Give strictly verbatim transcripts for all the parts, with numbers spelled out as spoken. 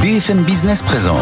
B F M Business présente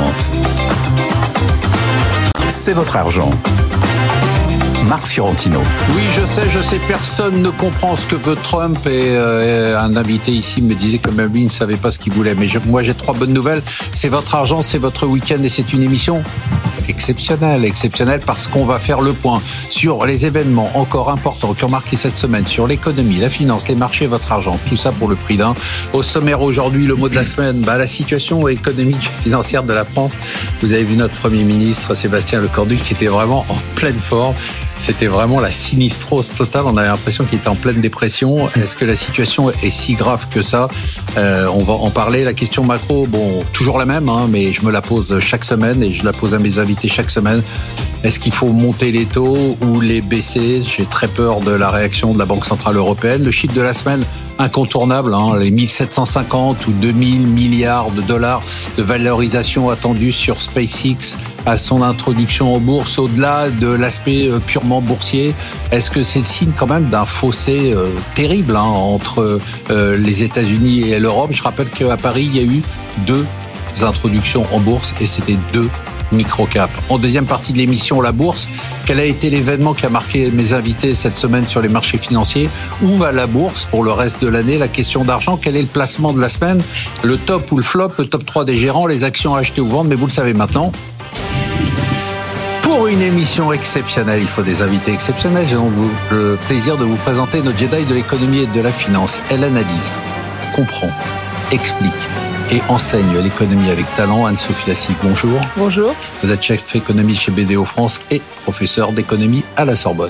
C'est votre argent. Marc Fiorentino. Oui, je sais, je sais, personne ne comprend ce que veut Trump et euh, un invité ici me disait que même lui ne savait pas ce qu'il voulait. Mais je, moi, j'ai trois bonnes nouvelles. C'est votre argent, c'est votre week-end et c'est une émission exceptionnelle, exceptionnelle parce qu'on va faire le point sur les événements encore importants qui ont marqué cette semaine, sur l'économie, la finance, les marchés, votre argent, tout ça pour le prix d'un. Au sommaire aujourd'hui, le mot de la semaine, bah, la situation économique et financière de la France. Vous avez vu notre Premier ministre, Sébastien Lecornu, qui était vraiment en pleine forme. C'était vraiment la sinistrose totale. On avait l'impression qu'il était en pleine dépression. Est-ce que la situation est si grave que ça ? euh, On va en parler. La question macro, bon, toujours la même, hein, mais je me la pose chaque semaine et je la pose à mes invités chaque semaine. Est-ce qu'il faut monter les taux ou les baisser ? J'ai très peur de la réaction de la Banque Centrale Européenne. Le chiffre de la semaine, incontournable, hein, les mille sept cent cinquante ou deux mille milliards de dollars de valorisation attendue sur SpaceX à son introduction en bourse, au-delà de l'aspect purement boursier. Est-ce que c'est le signe quand même d'un fossé euh, terrible hein, entre euh, les États-Unis et l'Europe ? Je rappelle qu'à Paris, il y a eu deux introductions en bourse et c'était deux micro-cap. En deuxième partie de l'émission, la bourse. Quel a été l'événement qui a marqué mes invités cette semaine sur les marchés financiers ? Où va la bourse pour le reste de l'année ? La question d'argent, quel est le placement de la semaine ? Le top ou le flop, le top trois des gérants, les actions à acheter ou vendre, mais vous le savez maintenant. Pour une émission exceptionnelle, il faut des invités exceptionnels. J'ai donc le plaisir de vous présenter notre Jedi de l'économie et de la finance. Elle analyse, comprend, explique et enseigne l'économie avec talent. Anne-Sophie Lassique, bonjour. Bonjour. Vous êtes chef économie chez B D O France et professeur d'économie à la Sorbonne.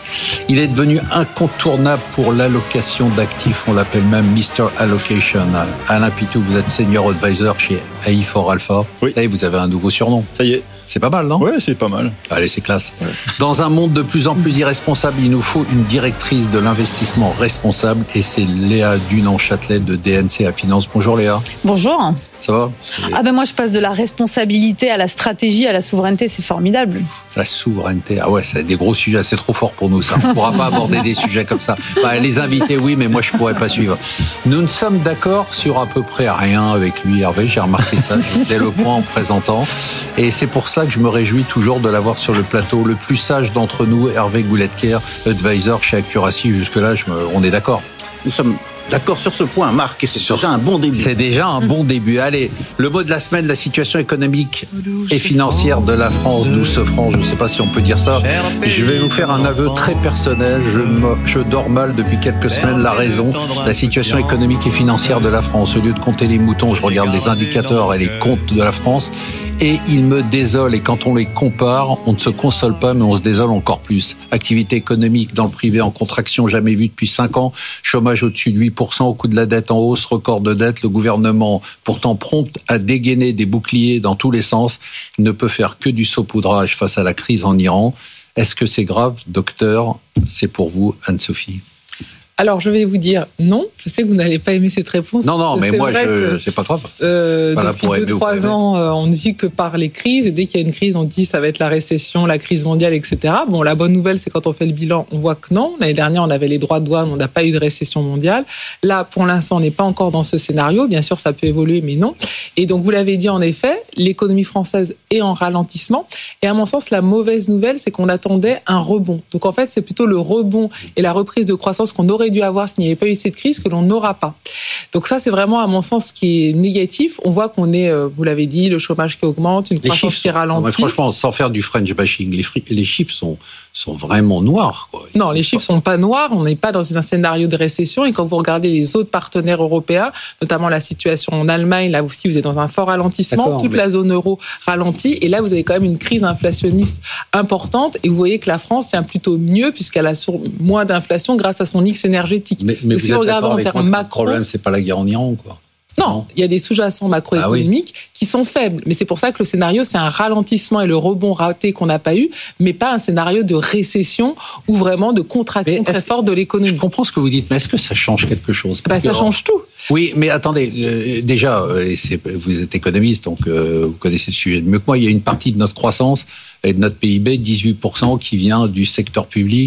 Il est devenu incontournable pour l'allocation d'actifs, on l'appelle même mister Allocation. Alain Pitou, vous êtes senior advisor chez A I quatre Alpha. Oui. Ça y est, vous avez un nouveau surnom. Ça y est. C'est pas mal, non ? Ouais, c'est pas mal. Allez, c'est classe. Ouais. Dans un monde de plus en plus irresponsable, il nous faut une directrice de l'investissement responsable et c'est Léa Dunant-Châtelet de D N C A Finance. Bonjour Léa. Bonjour. Ça va ? Ah ben moi je passe de la responsabilité à la stratégie, à la souveraineté, c'est formidable. La souveraineté, ah ouais, c'est des gros sujets, c'est trop fort pour nous ça. On ne pourra pas aborder des sujets comme ça. Bah, les invités, oui, mais moi je ne pourrais pas suivre. Nous ne sommes d'accord sur à peu près rien avec lui, Hervé, j'ai remarqué ça dès le point en présentant. Et c'est pour ça que je me réjouis toujours de l'avoir sur le plateau. Le plus sage d'entre nous, Hervé Gouletker, advisor chez Accuracy. Jusque-là, je me... on est d'accord. Nous sommes d'accord sur ce point, Marc, et c'est Sur déjà un bon début. C'est déjà un bon début. Allez, le mot de la semaine, la situation économique et financière de la France, douce France, je ne sais pas si on peut dire ça. Je vais vous faire un aveu très personnel. Je, me, je dors mal depuis quelques semaines. La raison, la situation économique et financière de la France. Au lieu de compter les moutons, je regarde les indicateurs et les comptes de la France. Et ils me désolent. Et quand on les compare, on ne se console pas, mais on se désole encore plus. Activité économique dans le privé en contraction jamais vue depuis cinq ans. Chômage au-dessus de huit pour cent, au coût de la dette en hausse, record de dette. Le gouvernement, pourtant prompt à dégainer des boucliers dans tous les sens, ne peut faire que du saupoudrage face à la crise en Iran. Est-ce que c'est grave, docteur ? C'est pour vous, Anne-Sophie. Alors, je vais vous dire non. Je sais que vous n'allez pas aimer cette réponse. Non, non, mais c'est moi, vrai je, que, c'est pas grave. Euh, Voilà, depuis pour deux, aimer ou trois pas ans, euh, on ne vit que par les crises. Et dès qu'il y a une crise, on dit ça va être la récession, la crise mondiale, et cetera. Bon, la bonne nouvelle, c'est quand on fait le bilan, on voit que non. L'année dernière, on avait les droits de douane, on n'a pas eu de récession mondiale. Là, pour l'instant, on n'est pas encore dans ce scénario. Bien sûr, ça peut évoluer, mais non. Et donc, vous l'avez dit, en effet, l'économie française est en ralentissement. Et à mon sens, la mauvaise nouvelle, c'est qu'on attendait un rebond. Donc, en fait, c'est plutôt le rebond et la reprise de croissance qu'on aurait dû avoir s'il n'y avait pas eu cette crise que l'on n'aura pas. Donc ça, c'est vraiment, à mon sens, ce qui est négatif. On voit qu'on est, vous l'avez dit, le chômage qui augmente, une croissance qui ralentit. Non, franchement, sans faire du French bashing, les, fri- les chiffres sont, sont vraiment noirs, quoi. Ils non, les chiffres ne sont pas noirs. On n'est pas dans un scénario de récession. Et quand vous regardez les autres partenaires européens, notamment la situation en Allemagne, là aussi, vous êtes dans un fort ralentissement. D'accord, Toute mais... la zone euro ralentit. Et là, vous avez quand même une crise inflationniste importante. Et vous voyez que la France tient plutôt mieux puisqu'elle a moins d'inflation grâce à son mix énergétique. Mais, mais si vous regardez en termes macro, le problème, c'est pas la guerre en Iran, quoi. Non, il y a des sous-jacents macroéconomiques ah oui. qui sont faibles. Mais c'est pour ça que le scénario, c'est un ralentissement et le rebond raté qu'on n'a pas eu, mais pas un scénario de récession ou vraiment de contraction très forte de l'économie. Je comprends ce que vous dites, mais est-ce que ça change quelque chose ? bah, Ça change tout. Oui, mais attendez, euh, déjà, euh, c'est, vous êtes économiste, donc euh, vous connaissez le sujet mieux que moi. Il y a une partie de notre croissance et de notre P I B, dix-huit pour cent, qui vient du secteur public,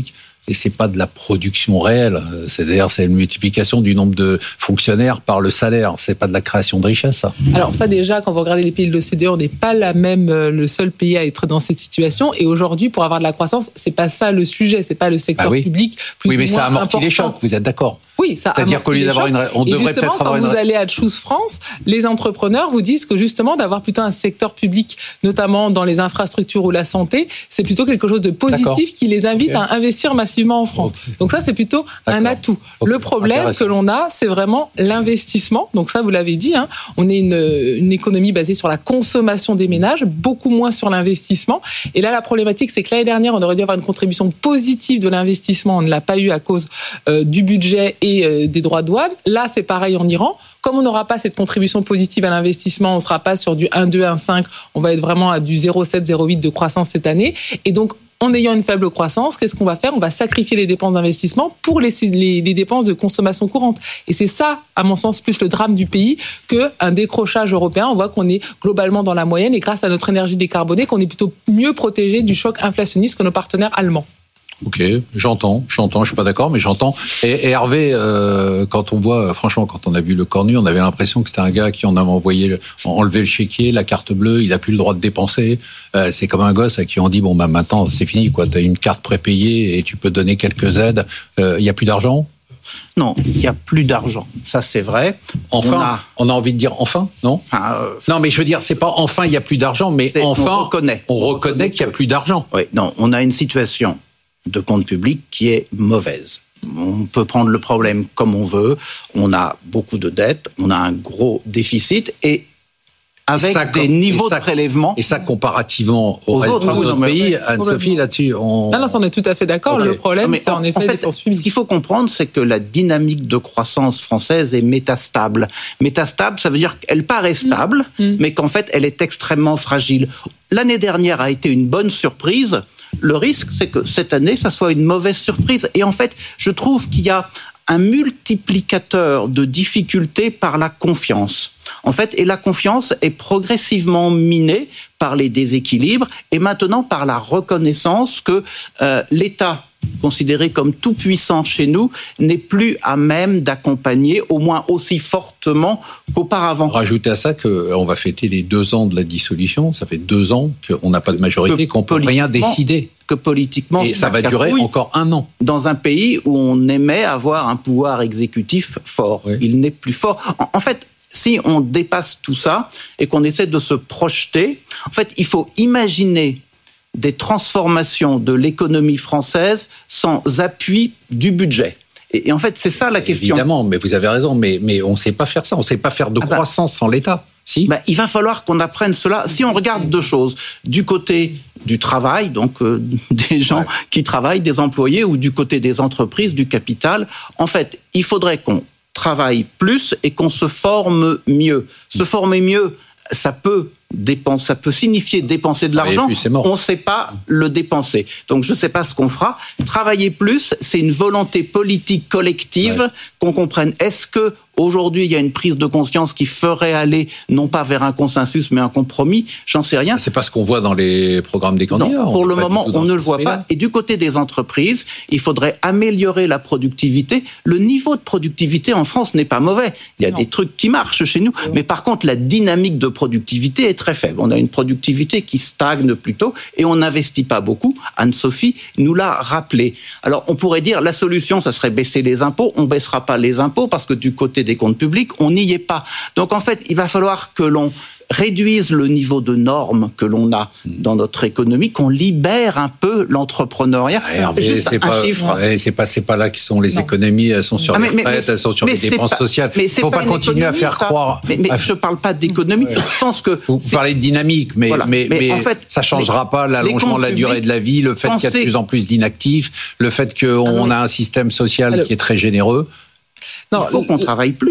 Et c'est pas de la production réelle. C'est-à-dire, c'est une multiplication du nombre de fonctionnaires par le salaire. C'est pas de la création de richesse, ça. Alors ça, déjà, quand vous regardez les pays de l'O C D E, on n'est pas la même, le seul pays à être dans cette situation. Et aujourd'hui, pour avoir de la croissance, c'est pas ça le sujet. C'est pas le secteur ah oui. public plus Oui, mais ou ça moins amortit important. les chocs. Vous êtes d'accord? Oui, ça C'est-à-dire qu'au lieu d'avoir une, on et devrait justement, peut-être avoir quand une. vous allez à Choose France, les entrepreneurs vous disent que justement d'avoir plutôt un secteur public, notamment dans les infrastructures ou la santé, c'est plutôt quelque chose de positif d'accord. qui les invite okay. à investir massivement en France. Okay. Donc ça, c'est plutôt d'accord. un atout. Okay. Le problème que l'on a, c'est vraiment l'investissement. Donc ça, vous l'avez dit, hein, on est une, une économie basée sur la consommation des ménages, beaucoup moins sur l'investissement. Et là, la problématique, c'est que l'année dernière, on aurait dû avoir une contribution positive de l'investissement. On ne l'a pas eu à cause euh, du budget et euh, des droits de douane. Là, c'est pareil en Iran. Comme on n'aura pas cette contribution positive à l'investissement, on ne sera pas sur du un virgule deux, un virgule cinq, on va être vraiment à du zéro virgule sept, zéro virgule huit de croissance cette année. Et donc, en ayant une faible croissance, qu'est-ce qu'on va faire? On va sacrifier les dépenses d'investissement pour les, les, les dépenses de consommation courante. Et c'est ça, à mon sens, plus le drame du pays qu'un décrochage européen. On voit qu'on est globalement dans la moyenne et grâce à notre énergie décarbonée, qu'on est plutôt mieux protégé du choc inflationniste que nos partenaires allemands. Ok, j'entends, j'entends, je suis pas d'accord, mais j'entends. Et, et Hervé, euh, quand on voit, franchement, quand on a vu le Cornu, on avait l'impression que c'était un gars qui en avait envoyé, le, enlevé le chéquier, la carte bleue, il a plus le droit de dépenser. Euh, c'est comme un gosse à qui on dit bon bah maintenant c'est fini quoi, t'as une carte prépayée et tu peux donner quelques aides. Il euh, y a plus d'argent. Non, il n'y a plus d'argent. Ça, c'est vrai. Enfin, on a, on a envie de dire enfin, non enfin, euh, Non, mais je veux dire, c'est pas enfin il n'y a plus d'argent, mais enfin on reconnaît, on reconnaît qu'il n'y a plus d'argent. Oui, non, on a une situation de compte public qui est mauvaise. On peut prendre le problème comme on veut. On a beaucoup de dettes, on a un gros déficit et avec et ça, des niveaux ça, de prélèvement. Et ça, comparativement au reste des autres pays, Anne-Sophie, là-dessus, on... Non, non, ça, on est tout à fait d'accord. Okay. Le problème, mais c'est en, en effet... En fait, les dépenses publiques. Ce qu'il faut comprendre, c'est que la dynamique de croissance française est métastable. Métastable, ça veut dire qu'elle paraît stable, mmh. Mmh. mais qu'en fait, elle est extrêmement fragile. L'année dernière a été une bonne surprise. Le risque, c'est que cette année, ça soit une mauvaise surprise. Et en fait, je trouve qu'il y a un multiplicateur de difficultés par la confiance. En fait, et la confiance est progressivement minée par les déséquilibres et maintenant par la reconnaissance que euh, l'État, considéré comme tout puissant chez nous, n'est plus à même d'accompagner, au moins aussi fortement qu'auparavant. Rajoutez à ça qu'on va fêter les deux ans de la dissolution. Ça fait deux ans qu'on n'a pas de majorité, que qu'on peut rien décider. Que politiquement, et ça va durer encore un an. Dans un pays où on aimait avoir un pouvoir exécutif fort. Oui. Il n'est plus fort. En, en fait, si on dépasse tout ça et qu'on essaie de se projeter, en fait, il faut imaginer des transformations de l'économie française sans appui du budget. Et, et en fait, c'est ça la question. Évidemment, mais vous avez raison, mais, mais on ne sait pas faire ça. On ne sait pas faire de ah croissance bah, sans l'État. Si. Bah, il va falloir qu'on apprenne cela. Si on regarde deux choses, du côté du travail, donc euh, des gens ouais. qui travaillent, des employés, ou du côté des entreprises, du capital, en fait, il faudrait qu'on travaille plus et qu'on se forme mieux. Se former mieux, ça peut dépenser, ça peut signifier dépenser de l'argent. Puis, on ne sait pas le dépenser. Donc, je ne sais pas ce qu'on fera. Travailler plus, c'est une volonté politique collective ouais. qu'on comprenne. Est-ce que aujourd'hui, il y a une prise de conscience qui ferait aller, non pas vers un consensus, mais un compromis? J'en sais rien. C'est pas ce qu'on voit dans les programmes des candidats. Non, pour le moment, on ne le voit pas. Et du côté des entreprises, il faudrait améliorer la productivité. Le niveau de productivité en France n'est pas mauvais. Il y a non. des trucs qui marchent chez nous. Non. Mais par contre, la dynamique de productivité est très faible. On a une productivité qui stagne plutôt et on n'investit pas beaucoup. Anne-Sophie nous l'a rappelé. Alors, on pourrait dire la solution, ça serait baisser les impôts. On ne baissera pas les impôts parce que du côté des comptes publics, on n'y est pas. Donc, en fait, il va falloir que l'on réduise le niveau de normes que l'on a dans notre économie, qu'on libère un peu l'entrepreneuriat. Hervé, Juste c'est un pas, chiffre. Ouais, c'est pas, c'est pas là qui sont les non. économies, elles sont sur ah, mais, les retraites, elles sont sur les dépenses pas, sociales. Il ne faut pas, pas continuer à faire ça. croire. Mais, mais je ne parle pas d'économie. Ouais. Je pense que vous parlez de dynamique, mais, voilà. mais, mais, mais en fait, ça ne changera les, pas l'allongement de la durée de la vie, le fait qu'il y a de plus en plus d'inactifs, le fait qu'on ah, a un système social Alors, qui est très généreux. Non, il faut qu'on travaille plus.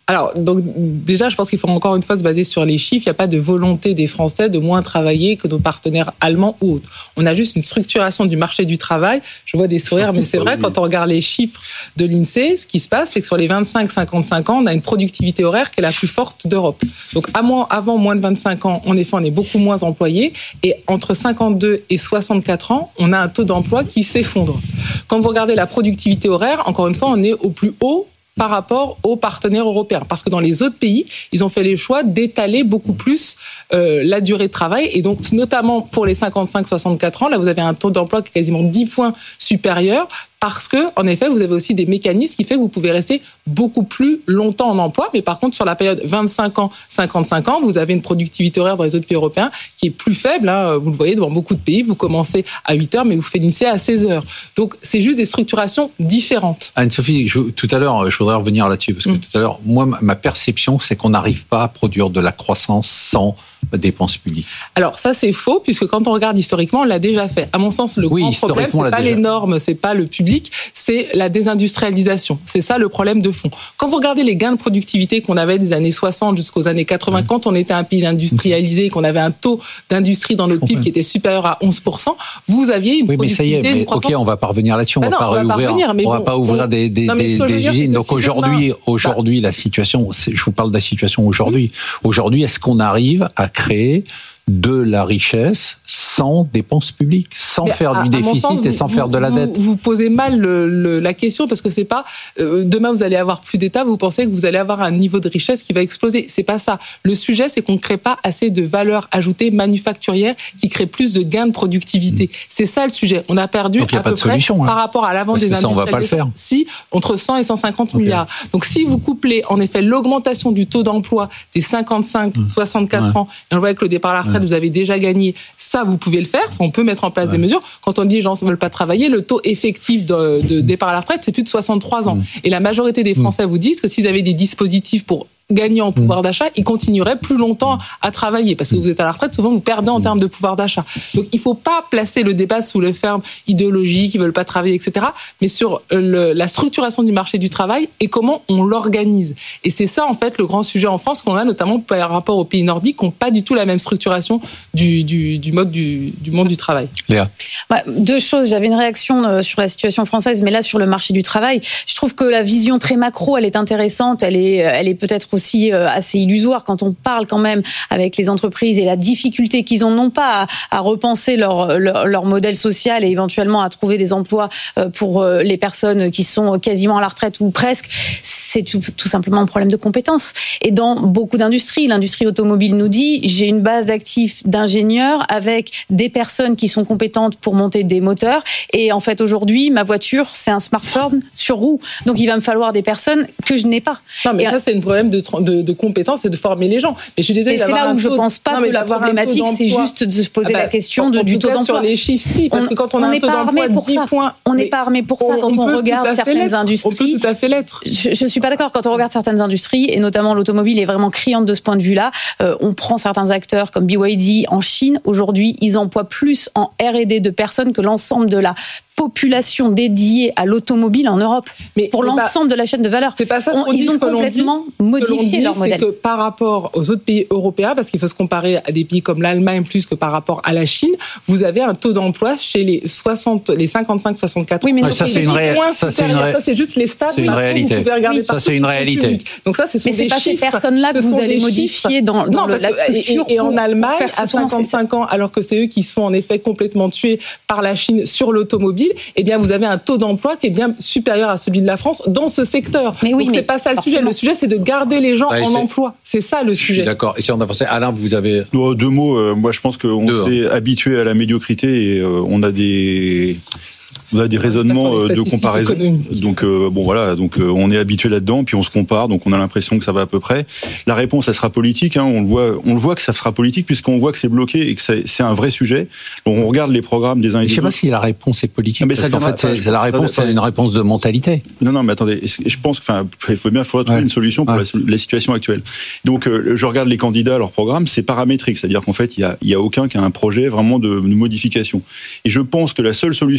Alors, donc, déjà, je pense qu'il faut encore une fois se baser sur les chiffres. Il n'y a pas de volonté des Français de moins travailler que nos partenaires allemands ou autres. On a juste une structuration du marché du travail. Je vois des sourires, mais c'est vrai, quand on regarde les chiffres de l'INSEE, ce qui se passe, c'est que sur les vingt-cinq à cinquante-cinq ans, on a une productivité horaire qui est la plus forte d'Europe. Donc, avant moins de vingt-cinq ans, en effet, on est beaucoup moins employés. Et entre cinquante-deux et soixante-quatre ans, on a un taux d'emploi qui s'effondre. Quand vous regardez la productivité horaire, encore une fois, on est au plus haut par rapport aux partenaires européens. Parce que dans les autres pays, ils ont fait les choix d'étaler beaucoup plus euh, la durée de travail. Et donc, notamment pour les cinquante-cinq à soixante-quatre ans, là, vous avez un taux d'emploi qui est quasiment dix points supérieur. Parce que, en effet, vous avez aussi des mécanismes qui fait que vous pouvez rester beaucoup plus longtemps en emploi. Mais par contre, sur la période vingt-cinq ans, cinquante-cinq ans, vous avez une productivité horaire dans les autres pays européens qui est plus faible. Hein. Vous le voyez, dans beaucoup de pays, vous commencez à huit heures, mais vous finissez à seize heures. Donc, c'est juste des structurations différentes. Anne-Sophie, je, tout à l'heure, je voudrais revenir là-dessus. Parce que mmh. tout à l'heure, moi, ma perception, c'est qu'on n'arrive pas à produire de la croissance sans dépenses publiques. Alors ça c'est faux, puisque quand on regarde historiquement, on l'a déjà fait. À mon sens, le oui, grand problème, c'est pas déjà. les normes, c'est pas le public, c'est la désindustrialisation. C'est ça le problème de fond. Quand vous regardez les gains de productivité qu'on avait des années soixante jusqu'aux années quatre-vingts, mmh. quand on était un pays industrialisé, qu'on avait un taux d'industrie dans notre P I B qui était supérieur à onze pour cent, vous aviez une oui, productivité... Oui, mais ça y est, mais ok, on va pas revenir là-dessus, on ben va non, pas on réouvrir, va pas revenir, mais on bon, va pas ouvrir on... des, des, non, des, des usines. Donc aujourd'hui, demain... aujourd'hui, bah... la situation, je vous parle de la situation aujourd'hui. Mmh. Aujourd'hui, est-ce qu'on arrive à créer de la richesse sans dépenses publiques, sans mais faire à, du déficit sens, et sans vous, faire de la vous, dette. Vous posez mal le, le, la question parce que c'est pas euh, demain vous allez avoir plus d'État, vous pensez que vous allez avoir un niveau de richesse qui va exploser. C'est pas ça. Le sujet, c'est qu'on ne crée pas assez de valeur ajoutée manufacturière qui crée plus de gains de productivité. Mmh. C'est ça le sujet. On a perdu Donc, à peu près solution, hein. par rapport à l'avant des industriels. Ça, on va pas le faire. Si entre cent et cent cinquante okay. milliards. Donc si vous couplez en effet l'augmentation du taux d'emploi des cinquante-cinq à soixante-quatre mmh. ans, et on voit que le départ à la retraite, mmh. vous avez déjà gagné. Ça, vous pouvez le faire. On peut mettre en place ouais. des mesures. Quand on dit les gens ne veulent pas travailler, le taux effectif de, de départ à la retraite, c'est plus de soixante-trois ans. Mmh. Et la majorité des Français mmh. vous disent que s'ils avaient des dispositifs pour gagner en pouvoir mmh. d'achat, ils continueraient plus longtemps à travailler. Parce que vous êtes à la retraite, souvent vous perdez en mmh. termes de pouvoir d'achat. Donc il ne faut pas placer le débat sous le ferme idéologique, ils ne veulent pas travailler, et cetera, mais sur le, la structuration du marché du travail et comment on l'organise. Et c'est ça, en fait, le grand sujet en France qu'on a, notamment par rapport aux pays nordiques, qui n'ont pas du tout la même structuration du, du, du mode du, du monde du travail. Léa. Bah, deux choses. J'avais une réaction sur la situation française, mais là, sur le marché du travail, je trouve que la vision très macro, elle est intéressante, elle est, elle est peut-être aussi aussi assez illusoire quand on parle quand même avec les entreprises et la difficulté qu'ils ont non pas à, à repenser leur, leur, leur modèle social et éventuellement à trouver des emplois pour les personnes qui sont quasiment à la retraite ou presque. C'est tout, tout simplement un problème de compétences. Et dans beaucoup d'industries, l'industrie automobile nous dit, j'ai une base d'actifs d'ingénieurs avec des personnes qui sont compétentes pour monter des moteurs. Et en fait, aujourd'hui, ma voiture, c'est un smartphone sur roue. Donc, il va me falloir des personnes que je n'ai pas. Non, mais et ça, c'est un problème de, de, de compétences et de former les gens. Mais je suis désolée et c'est là où je ne pense pas non, que la problématique, c'est juste de se poser ah bah, la question de, du taux d'emploi. Sur les chiffres, si, parce on, que quand on, on a un taux d'emploi de dix points... On n'est pas armé pour ça quand on, on regarde certaines industries. On peut tout à fait l'être. Je ne suis pas d'accord. Quand on regarde certaines industries, et notamment l'automobile est vraiment criante de ce point de vue-là, euh, on prend certains acteurs comme B Y D en Chine. Aujourd'hui, ils emploient plus en R et D de personnes que l'ensemble de la population dédiée à l'automobile en Europe, mais pour l'ensemble pas, de la chaîne de valeur. C'est pas ça ce qu'on on, dit, ils ont ce complètement dit, modifié dit, leur modèle. C'est que par rapport aux autres pays européens, parce qu'il faut se comparer à des pays comme l'Allemagne plus que par rapport à la Chine, vous avez un taux d'emploi chez les soixante, les cinquante-cinq soixante-quatre. Oui, mais ouais, ça, c'est une ré... ça, c'est une ré... ça c'est juste les stats. C'est une réalité. Vous pouvez regarder oui, ça c'est une réalité. Donc ça, ce sont mais des c'est pas chiffres. Ces personnes-là que vous allez modifier dans, dans non, le, la structure. Et, et en Allemagne, à cinquante-cinq ans, alors que c'est eux qui se font en effet complètement tuer par la Chine sur l'automobile, eh bien vous avez un taux d'emploi qui est bien supérieur à celui de la France dans ce secteur. Mais oui, donc mais c'est pas ça le forcément. sujet. Le sujet, c'est de garder les gens ouais, en c'est... emploi. C'est ça le je sujet. Suis d'accord. Et si on avançait, Alain, vous avez deux, deux mots. Euh, moi, je pense qu'on deux, s'est hein. habitué à la médiocrité et euh, on a des On a des raisonnements euh, de comparaison. Donc euh, bon voilà, donc euh, on est habitué là-dedans, puis on se compare, donc on a l'impression que ça va à peu près. La réponse, elle sera politique. Hein, on le voit, on le voit que ça sera politique puisqu'on voit que c'est bloqué et que c'est, c'est un vrai sujet. Donc on regarde les programmes des uns et des autres. Je sais pas si la réponse est politique. Mais parce qu'en fait, c'est, ça, la réponse, c'est une réponse de mentalité. Non, non, mais attendez, je pense, enfin, il faut bien, il faudra trouver ouais. une solution pour ouais. la, la situation actuelle. Donc euh, je regarde les candidats, leurs programmes, c'est paramétrique, c'est-à-dire qu'en fait, il y a, il y a aucun qui a un projet vraiment de, de modification. Et je pense que la seule solution pour éviter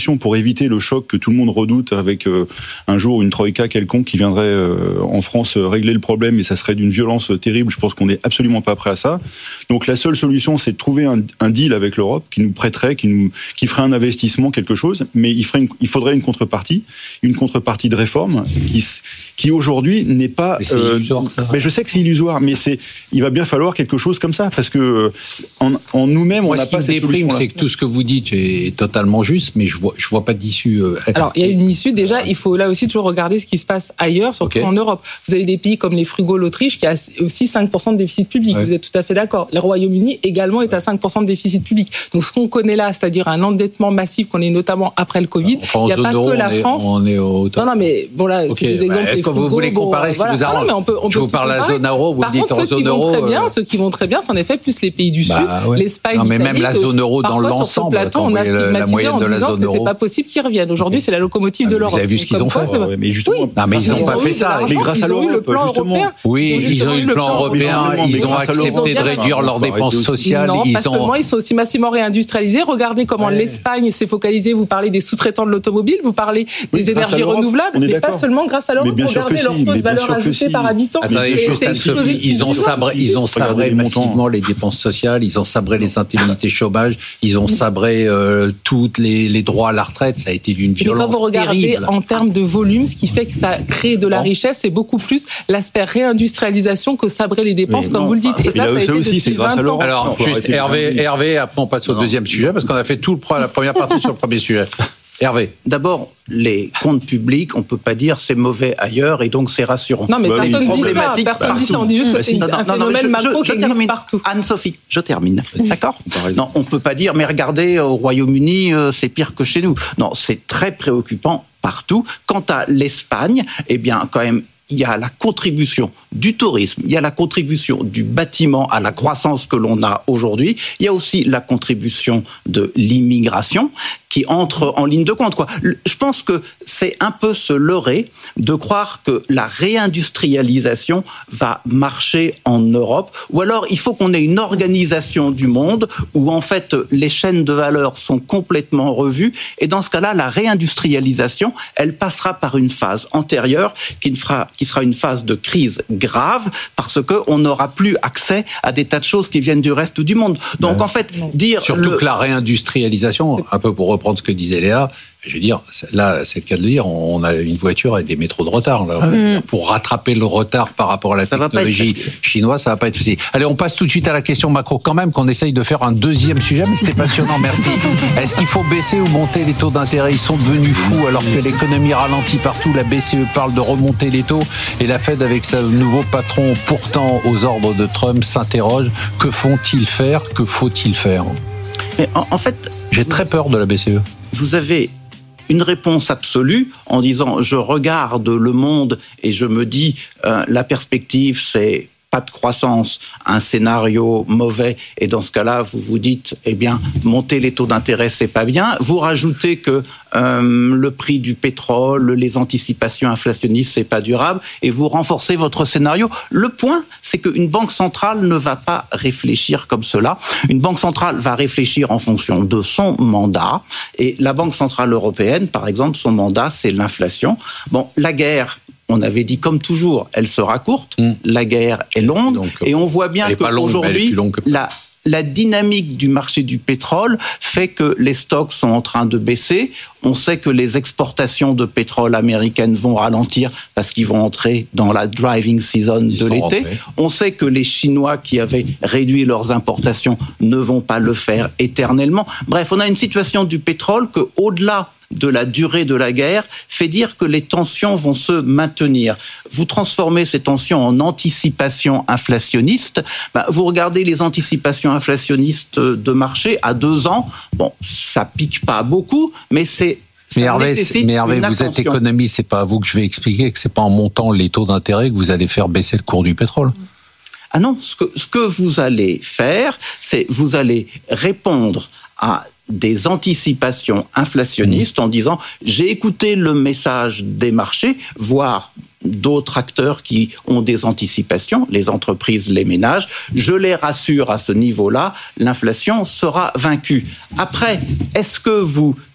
éviter le choc que tout le monde redoute avec euh, un jour une troïka quelconque qui viendrait euh, en France euh, régler le problème, et ça serait d'une violence euh, terrible. Je pense qu'on n'est absolument pas prêt à ça. Donc la seule solution, c'est de trouver un, un deal avec l'Europe qui nous prêterait, qui nous, qui ferait un investissement, quelque chose, mais il, ferait une, il faudrait une contrepartie, une contrepartie de réforme qui, qui aujourd'hui n'est pas. Mais c'est euh, illusoire. Mais je sais que c'est illusoire, mais c'est, il va bien falloir quelque chose comme ça, parce que en, en nous-mêmes, Moi, on n'a pas cette déprime, solution. C'est que tout ce que vous dites est totalement juste, mais je vois, je vois pas d'issue. Euh, Alors, il y a une issue. Déjà, il faut là aussi toujours regarder ce qui se passe ailleurs, surtout okay. en Europe. Vous avez des pays comme les frugaux, l'Autriche, qui a aussi cinq pour cent de déficit public. Ouais. Vous êtes tout à fait d'accord. Le Royaume-Uni également est à cinq pour cent de déficit public. Donc, ce qu'on connaît là, c'est-à-dire un endettement massif qu'on est notamment après le Covid, enfin, il n'y a pas euro, que la on est, France. On est au top. Non, non, mais bon là, okay. c'est des exemples. Bah, les frugaux, vous voulez comparer bon, ce qui voilà. vous arrange. Non, mais on peut, on je peut vous parle de la zone euro, vous Par me dites contre, en zone euro. Ceux qui vont très bien, euh... ceux qui vont très bien, c'est en effet plus les pays du bah, Sud, ouais. l'Espagne, non, mais l'Italie. même la zone euro dans l'ensemble. Sur ce plateau, on a stigmatisé en disant que c'était pas possible qu'ils reviennent. Aujourd'hui, c'est la locomotive de l'Europe. Vous avez vu ce qu'ils ont fait. Mais justement, non, mais ils n'ont pas fait ça. Mais grâce à l'Europe, justement. Oui, ils ont eu le plan européen. Ils ont accepté de réduire leurs dépenses sociales. Non, pas seulement. Ils sont aussi massivement réindustrialisés. Regardez comment l'Espagne s'est focalisée. Vous parlez des sous-traitants de l'automobile. Vous parlez des énergies renouvelables. Mais pas seulement grâce à l'Europe. Regardez leur taux de valeur ajoutée par habitant. Attendez, Sophie, ils ont sabré, ils ont sabré massivement les dépenses sociales. Ils ont sabré les indemnités chômage. Ils ont sabré toutes les les droits à la retraite. Ça a été d'une violence terrible. Quand vous regardez en termes de volume, ce qui fait que ça crée de la bon. richesse, c'est beaucoup plus l'aspect réindustrialisation que sabrer les dépenses, mais comme non, vous le dites. Et ça, ça a été aussi, c'est grâce à l'Europe. Alors, non, juste Hervé, Hervé, après on passe au non. deuxième sujet, parce qu'on a fait tout le, la première partie sur le premier sujet. Hervé. D'abord, les comptes publics, on ne peut pas dire c'est mauvais ailleurs et donc c'est rassurant. Non, mais bah, personne ne dit ça. Personne dit ça. On dit juste que c'est non, un non, phénomène non, macro qui existe partout. Anne-Sophie, je termine. D'accord ? Non, on ne peut pas dire, mais regardez, au Royaume-Uni, c'est pire que chez nous. Non, c'est très préoccupant partout. Quant à l'Espagne, eh bien, quand même, il y a la contribution du tourisme, il y a la contribution du bâtiment à la croissance que l'on a aujourd'hui, il y a aussi la contribution de l'immigration qui entre en ligne de compte, quoi. Je pense que c'est un peu se leurrer de croire que la réindustrialisation va marcher en Europe, ou alors il faut qu'on ait une organisation du monde où en fait les chaînes de valeur sont complètement revues, et dans ce cas-là, la réindustrialisation, elle passera par une phase antérieure qui, ne fera, qui sera une phase de crise grave, parce qu'on n'aura plus accès à des tas de choses qui viennent du reste du monde. Donc ouais. en fait, dire... Surtout le... que la réindustrialisation, un peu pour reprendre ce que disait Léa, je veux dire, là, c'est le cas de le dire, on a une voiture avec des métros de retard. Là. Mmh. Pour rattraper le retard par rapport à la ça technologie chinoise, ça va pas être facile. Allez, on passe tout de suite à la question macro quand même, qu'on essaye de faire un deuxième sujet, mais c'était passionnant, merci. Est-ce qu'il faut baisser ou monter les taux d'intérêt ? Ils sont devenus fous alors que l'économie ralentit partout. La B C E parle de remonter les taux et la Fed, avec son nouveau patron pourtant aux ordres de Trump, s'interroge. Que font-ils faire ? Que faut-il faire ? Mais en, en fait... J'ai très peur de la B C E. Vous avez une réponse absolue en disant je regarde le monde et je me dis euh, la perspective c'est pas de croissance, un scénario mauvais, et dans ce cas-là, vous vous dites, eh bien, monter les taux d'intérêt, c'est pas bien. Vous rajoutez que euh, le prix du pétrole, les anticipations inflationnistes, c'est pas durable, et vous renforcez votre scénario. Le point, c'est qu'une banque centrale ne va pas réfléchir comme cela. Une banque centrale va réfléchir en fonction de son mandat, et la Banque centrale européenne, par exemple, son mandat, c'est l'inflation. Bon, la guerre, on avait dit, comme toujours, elle sera courte, mmh. la guerre est longue, donc, et on voit bien qu'aujourd'hui, que... la, la dynamique du marché du pétrole fait que les stocks sont en train de baisser. On sait que les exportations de pétrole américaines vont ralentir parce qu'ils vont entrer dans la driving season Ils de l'été. Rentrés. On sait que les Chinois qui avaient réduit leurs importations ne vont pas le faire éternellement. Bref, on a une situation du pétrole que, au-delà de la durée de la guerre, fait dire que les tensions vont se maintenir. Vous transformez ces tensions en anticipation inflationniste, ben, vous regardez les anticipations inflationnistes de marché à deux ans, bon, ça pique pas beaucoup, mais c'est Mais Hervé, mais Hervé vous êtes économiste, c'est pas à vous que je vais expliquer que c'est pas en montant les taux d'intérêt que vous allez faire baisser le cours du pétrole. Ah non, ce que, ce que vous allez faire, c'est vous allez répondre à des anticipations inflationnistes en disant j'ai écouté le message des marchés, voire d'autres acteurs qui ont des anticipations, les entreprises, les ménages, je les rassure à ce niveau-là, l'inflation sera vaincue. Après, est-ce que vous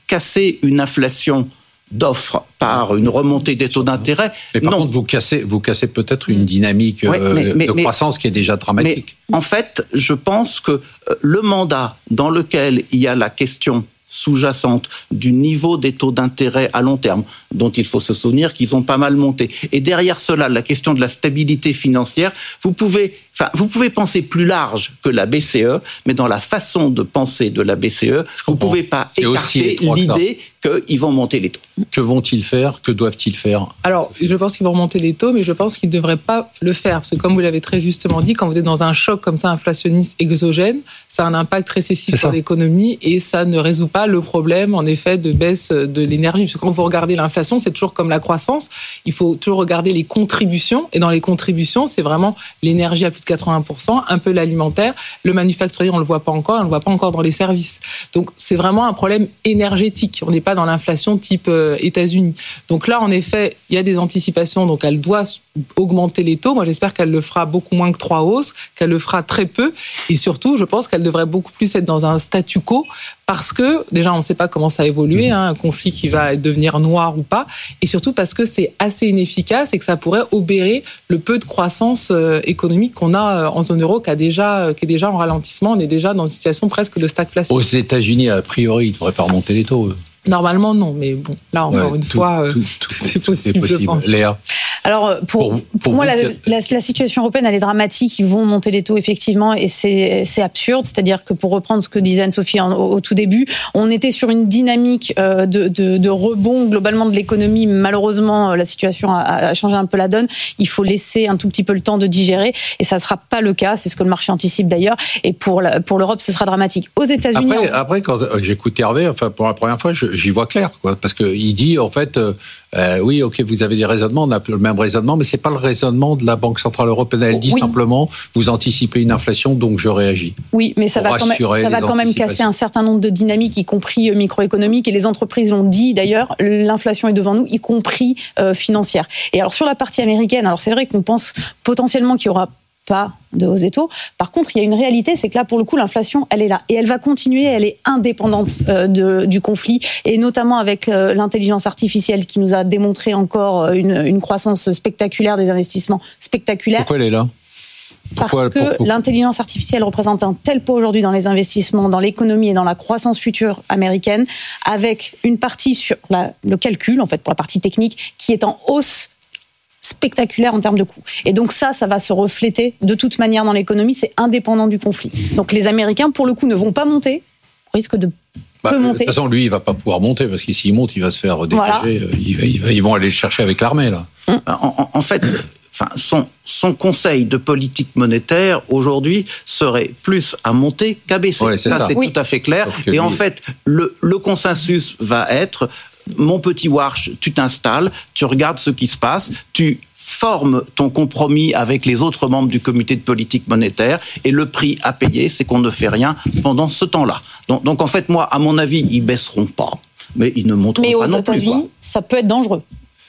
casser une inflation d'offres par une remontée des taux d'intérêt. Mais par non. contre, vous cassez, vous cassez peut-être une dynamique ouais, mais, mais, de mais, croissance qui est déjà dramatique. Mais en fait, je pense que le mandat dans lequel il y a la question sous-jacente du niveau des taux d'intérêt à long terme, dont il faut se souvenir qu'ils ont pas mal monté. Et derrière cela, la question de la stabilité financière, vous pouvez, enfin, vous pouvez penser plus large que la B C E, mais dans la façon de penser de la B C E, vous ne pouvez pas C'est écarter l'idée qu'ils vont monter les taux. Que vont-ils faire ? Que doivent-ils faire ? Alors, je pense qu'ils vont remonter les taux, mais je pense qu'ils ne devraient pas le faire. Parce que comme vous l'avez très justement dit, quand vous êtes dans un choc comme ça, inflationniste, exogène, ça a un impact récessif sur l'économie et ça ne résout pas le problème, en effet, de baisse de l'énergie. Parce que quand vous regardez l'inflation, c'est toujours comme la croissance. Il faut toujours regarder les contributions. Et dans les contributions, c'est vraiment l'énergie à plus de quatre-vingts pour cent, un peu l'alimentaire. Le manufacturier, on ne le voit pas encore. On ne le voit pas encore dans les services. Donc, c'est vraiment un problème énergétique. On n'est pas dans l'inflation type euh, États-Unis. Donc là, en effet, il y a des anticipations. Donc, elle doit augmenter les taux. Moi, j'espère qu'elle le fera beaucoup moins que trois hausses, qu'elle le fera très peu. Et surtout, je pense qu'elle devrait beaucoup plus être dans un statu quo parce que, déjà, on ne sait pas comment ça va évoluer, hein, un conflit qui va devenir noir ou pas, et surtout parce que c'est assez inefficace et que ça pourrait obérer le peu de croissance euh, économique qu'on a euh, en zone euro, qui, a déjà, euh, qui est déjà en ralentissement. On est déjà dans une situation presque de stagflation. Aux États-Unis, a priori, ils ne devraient pas remonter les taux. Normalement, non, mais bon, là, encore ouais, une tout, fois, tout, tout, c'est possible, possible, je pense. Léa. Alors, pour, pour, pour, pour moi, la, la, la situation européenne, elle est dramatique. Ils vont monter les taux, effectivement, et c'est, c'est absurde. C'est-à-dire que, pour reprendre ce que disait Anne-Sophie au, au tout début, on était sur une dynamique euh, de, de, de rebond, globalement, de l'économie. Malheureusement, la situation a, a changé un peu la donne. Il faut laisser un tout petit peu le temps de digérer, et ça ne sera pas le cas. C'est ce que le marché anticipe, d'ailleurs. Et pour, la, pour l'Europe, ce sera dramatique. Aux États-Unis... Après, on... après quand j'écoute Hervé, enfin, pour la première fois, je, j'y vois clair, quoi, parce qu'il dit, en fait... Euh, Euh, oui, ok, vous avez des raisonnements, on a le même raisonnement, mais c'est pas le raisonnement de la Banque Centrale Européenne. Elle dit oui. simplement, vous anticipez une inflation, donc je réagis. Oui, mais ça va quand même, ça va quand même casser un certain nombre de dynamiques, y compris microéconomiques, et les entreprises l'ont dit d'ailleurs, l'inflation est devant nous, y compris euh, financière. Et alors sur la partie américaine, alors c'est vrai qu'on pense potentiellement qu'il y aura pas de hausse des taux. Par contre, il y a une réalité, c'est que là, pour le coup, l'inflation, elle est là. Et elle va continuer, elle est indépendante euh, de, du conflit, et notamment avec euh, l'intelligence artificielle qui nous a démontré encore une, une croissance spectaculaire des investissements spectaculaires. Pourquoi elle est là ? Pourquoi, Parce que pour, pour... l'intelligence artificielle représente un tel poids aujourd'hui dans les investissements, dans l'économie et dans la croissance future américaine, avec une partie sur la, le calcul, en fait, pour la partie technique, qui est en hausse spectaculaire en termes de coûts. Et donc ça, ça va se refléter de toute manière dans l'économie, c'est indépendant du conflit. Donc les Américains, pour le coup, ne vont pas monter, risquent de bah, peu monter. De toute façon, lui, il ne va pas pouvoir monter, parce que s'il monte, il va se faire dégager. Voilà. Ils, ils, ils vont aller le chercher avec l'armée, là. En, en, en fait... Enfin, son, son conseil de politique monétaire, aujourd'hui, serait plus à monter qu'à baisser. Ouais, c'est ça, ça. c'est oui. tout à fait clair. Et lui... en fait, le, le consensus va être, mon petit Warsh, tu t'installes, tu regardes ce qui se passe, tu formes ton compromis avec les autres membres du comité de politique monétaire, et le prix à payer, c'est qu'on ne fait rien pendant ce temps-là. Donc, donc en fait, moi, à mon avis, ils baisseront pas, mais ils ne monteront mais pas non plus. Mais aux États-Unis, ça peut être dangereux.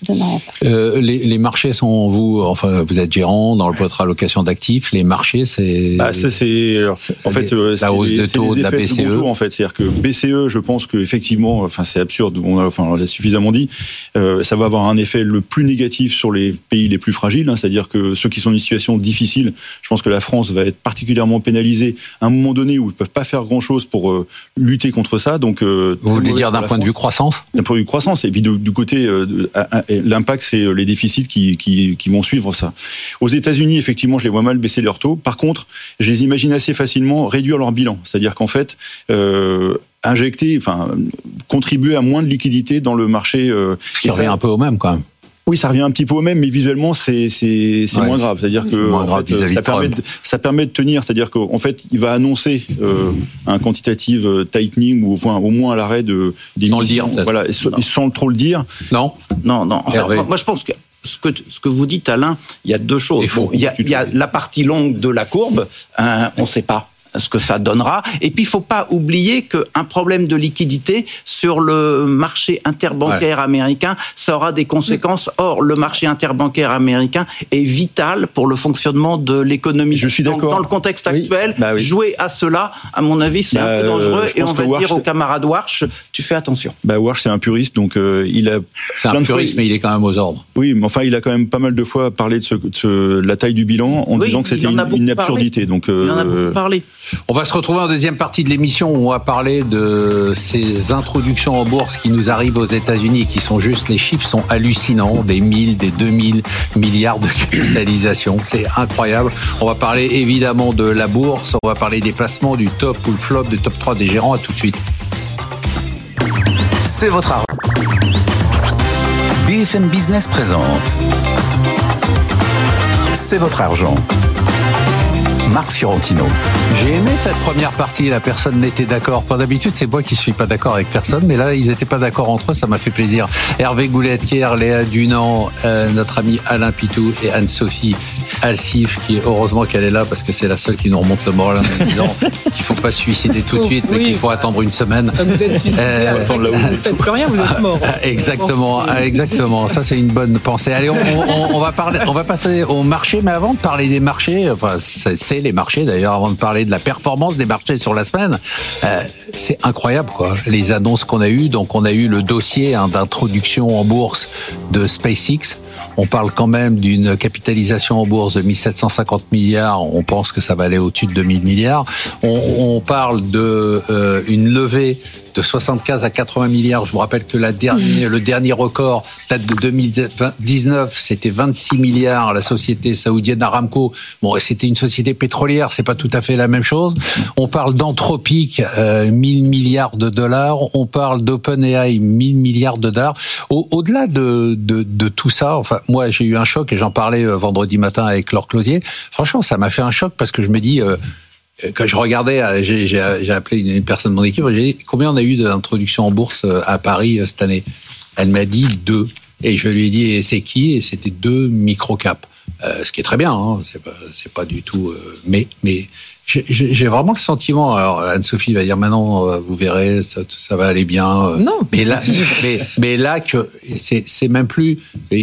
Euh, les, les marchés sont vous, enfin vous êtes gérant dans votre allocation d'actifs. Les marchés, c'est. Bah ça c'est, alors, c'est en fait les, la hausse de taux de la B C E. Tour, en fait, c'est-à-dire que B C E, je pense que effectivement, enfin c'est absurde. On a, enfin on l'a suffisamment dit. Euh, ça va avoir un effet le plus négatif sur les pays les plus fragiles, hein, c'est-à-dire que ceux qui sont dans une situation difficile. Je pense que la France va être particulièrement pénalisée à un moment donné où ils peuvent pas faire grand-chose pour euh, lutter contre ça. Donc euh, vous voulez dire d'un point France, de vue croissance, d'un point de vue croissance, et puis du, du côté euh, de, à, à, l'impact, c'est les déficits qui, qui, qui vont suivre ça. Aux États-Unis, effectivement, je les vois mal baisser leurs taux. Par contre, je les imagine assez facilement réduire leur bilan. C'est-à-dire qu'en fait, euh, injecter, enfin, contribuer à moins de liquidités dans le marché. Euh, qui revient ça, un peu au même, quand même. Oui, ça revient un petit peu au même, mais visuellement, c'est c'est c'est ouais, moins grave. C'est-à-dire que en fait, ça permet de, ça permet de tenir. C'est-à-dire qu'en fait, il va annoncer euh, un quantitative tightening ou enfin, au moins l'arrêt de des sans le dire. Voilà, non. Sans trop le dire. Non, non, non. En fait, moi, moi, je pense que ce que ce que vous dites, Alain, il y a deux choses. Bon, il y a il y a la partie longue de la courbe. Hein, on ne sait pas ce que ça donnera. Et puis, il faut pas oublier qu'un problème de liquidité sur le marché interbancaire ouais. américain, ça aura des conséquences. Or, le marché interbancaire américain est vital pour le fonctionnement de l'économie. Je suis d'accord. Donc, dans le contexte actuel, oui. Bah oui. jouer à cela, à mon avis, c'est bah, un peu dangereux. Et on va Warsh, dire au camarade Warsh, tu fais attention. Bah, Warsh, c'est un puriste, donc euh, il a... C'est un puriste, mais il est quand même aux ordres. Oui, mais enfin, il a quand même pas mal de fois parlé de, ce, de, ce, de la taille du bilan en oui, disant que c'était une, une absurdité. Donc, euh, il en a beaucoup parlé. On va se retrouver en deuxième partie de l'émission où on va parler de ces introductions en bourse qui nous arrivent aux États-Unis, qui sont juste, les chiffres sont hallucinants, des mille, des deux mille milliards de capitalisation. C'est incroyable. On va parler évidemment de la bourse, on va parler des placements, du top ou le flop, du top trois des gérants. À tout de suite. C'est votre argent. B F M Business présente C'est votre argent. Marc Fiorentino. J'ai aimé cette première partie, la personne n'était d'accord. Pas d'habitude, c'est moi qui suis pas d'accord avec personne, mais là, ils n'étaient pas d'accord entre eux, ça m'a fait plaisir. Hervé Goulet-Thier, Léa Dunant, euh, notre ami Alain Pitou et Anne-Sophie Alsif, qui heureusement qu'elle est là parce que c'est la seule qui nous remonte le moral en disant qu'il faut pas se suicider tout de suite, mais oui. qu'il faut attendre une semaine. Vous êtes suicidé, euh, vous ne faites plus rien, vous êtes mort. Exactement, exactement. Ça, c'est une bonne pensée. Allez, on, on, on va parler, on va passer au marché, mais avant de parler des marchés, enfin, c'est les marchés d'ailleurs, avant de parler de la performance des marchés sur la semaine, euh, c'est incroyable quoi. Les annonces qu'on a eues, donc on a eu le dossier hein, d'introduction en bourse de SpaceX. On parle quand même d'une capitalisation en bourse de mille sept cent cinquante milliards. On pense que ça va aller au-dessus de deux mille milliards. On, on parle de euh, une levée de soixante-quinze à quatre-vingts milliards. Je vous rappelle que la dernière, le dernier record date de deux mille dix-neuf, c'était vingt-six milliards. La société saoudienne Aramco, bon, c'était une société pétrolière, c'est pas tout à fait la même chose. On parle d'Anthropic, euh, mille milliards de dollars. On parle d'OpenAI, mille milliards de dollars. Au, au-delà de, de, de tout ça, enfin, moi, j'ai eu un choc et j'en parlais vendredi matin avec Laure Closier. Franchement, ça m'a fait un choc parce que je me dis, euh, quand je regardais, j'ai, j'ai, j'ai appelé une personne de mon équipe, j'ai dit combien on a eu d'introductions en bourse à Paris cette année. Elle m'a dit deux. Et je lui ai dit, et c'est qui? Et c'était deux micro-caps. Euh, ce qui est très bien, hein, c'est pas, c'est pas du tout. Euh, mais, mais j'ai, j'ai vraiment le sentiment. Alors Anne-Sophie va dire maintenant, vous verrez, ça, ça va aller bien. Non. Mais là, mais, mais là que c'est, c'est même plus.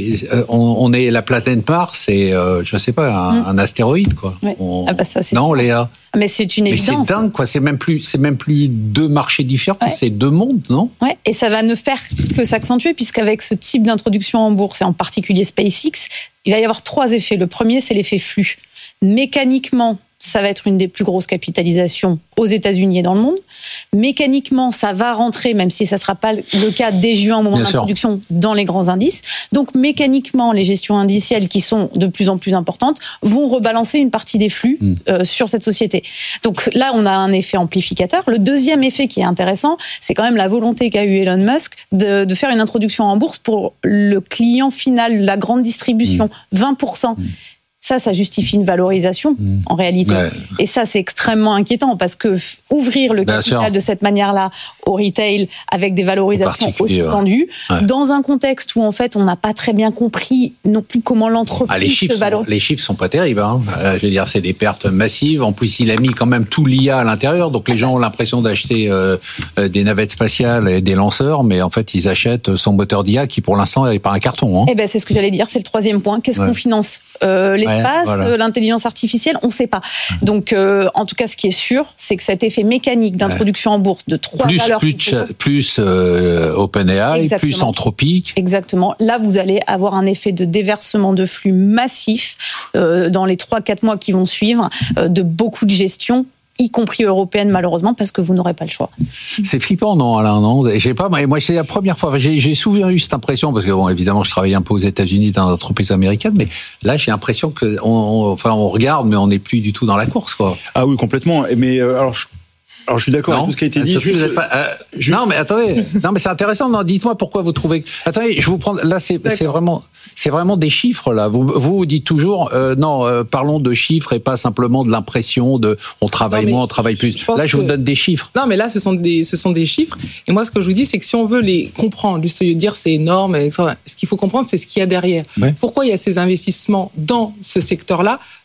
On, on est la planète Mars, c'est, euh, je sais pas, un, mmh. un astéroïde quoi. Ouais. On, ah bah ça, c'est non, sûr. Léa. Mais c'est une évidence. Mais c'est dingue, quoi. C'est même plus, c'est même plus deux marchés différents, ouais. c'est deux mondes, non? Ouais. Et ça va ne faire que s'accentuer, puisqu'avec ce type d'introduction en bourse, et en particulier SpaceX, il va y avoir trois effets. Le premier, c'est l'effet flux. Mécaniquement, ça va être une des plus grosses capitalisations aux États-Unis et dans le monde. Mécaniquement, ça va rentrer, même si ça ne sera pas le cas dès juin au moment Bien d'introduction, sûr. Dans les grands indices. Donc, mécaniquement, les gestions indicielles qui sont de plus en plus importantes vont rebalancer une partie des flux mmh. euh, sur cette société. Donc là, on a un effet amplificateur. Le deuxième effet qui est intéressant, c'est quand même la volonté qu'a eu Elon Musk de, de faire une introduction en bourse pour le client final, la grande distribution, mmh. vingt pour cent. Mmh. Ça, ça justifie une valorisation, mmh. en réalité. Ouais. Et ça, c'est extrêmement inquiétant, parce que f- ouvrir le Bien capital sûr. De cette manière-là au retail, avec des valorisations aussi ouais. tendues, ouais. dans un contexte où, en fait, on n'a pas très bien compris non plus comment l'entreprise ah, les chiffres se valorise. Sont, les chiffres sont pas terribles. Hein. Euh, je veux dire, c'est des pertes massives. En plus, il a mis quand même tout l'I A à l'intérieur, donc les gens ont l'impression d'acheter euh, des navettes spatiales et des lanceurs, mais en fait, ils achètent son moteur d'I A qui, pour l'instant, n'est pas un carton. Hein. Eh ben, c'est ce que j'allais dire, c'est le troisième point. Qu'est-ce ouais. qu'on finance euh, les L'espace, voilà. l'intelligence artificielle, on ne sait pas. Donc, euh, en tout cas, ce qui est sûr, c'est que cet effet mécanique d'introduction en bourse de trois plus, valeurs... Plus, ch- plus euh, OpenAI, plus Anthropic. Exactement. Là, vous allez avoir un effet de déversement de flux massif euh, dans les trois quatre mois qui vont suivre, euh, de beaucoup de gestion, y compris européenne, malheureusement, parce que vous n'aurez pas le choix. C'est flippant, non, Alain, non? J'ai pas, moi, c'est la première fois, j'ai, j'ai souvent eu cette impression, parce que, bon, évidemment, je travaillais un peu aux États-Unis dans l'entreprise américaine, mais là, j'ai l'impression que, on, on, enfin, on regarde, mais on n'est plus du tout dans la course, quoi. Ah oui, complètement. Mais, euh, alors, je... Alors je suis d'accord non, avec tout ce qui a été dit. Sophie, juste, pas, euh, juste... Non mais attendez, non mais c'est intéressant. Non, dites-moi pourquoi vous trouvez. Attendez, je vous prends. Là c'est, c'est vraiment, c'est vraiment des chiffres là. Vous vous, vous dites toujours euh, non, euh, parlons de chiffres et pas simplement de l'impression de on travaille non, moins, on travaille plus. Je là je que... vous donne des chiffres. Non mais là ce sont des, ce sont des chiffres. Et moi ce que je vous dis c'est que si on veut les comprendre, juste dire c'est énorme, ce qu'il faut comprendre c'est ce qu'il y a derrière. Ouais. Pourquoi il y a ces investissements dans ce secteur-là?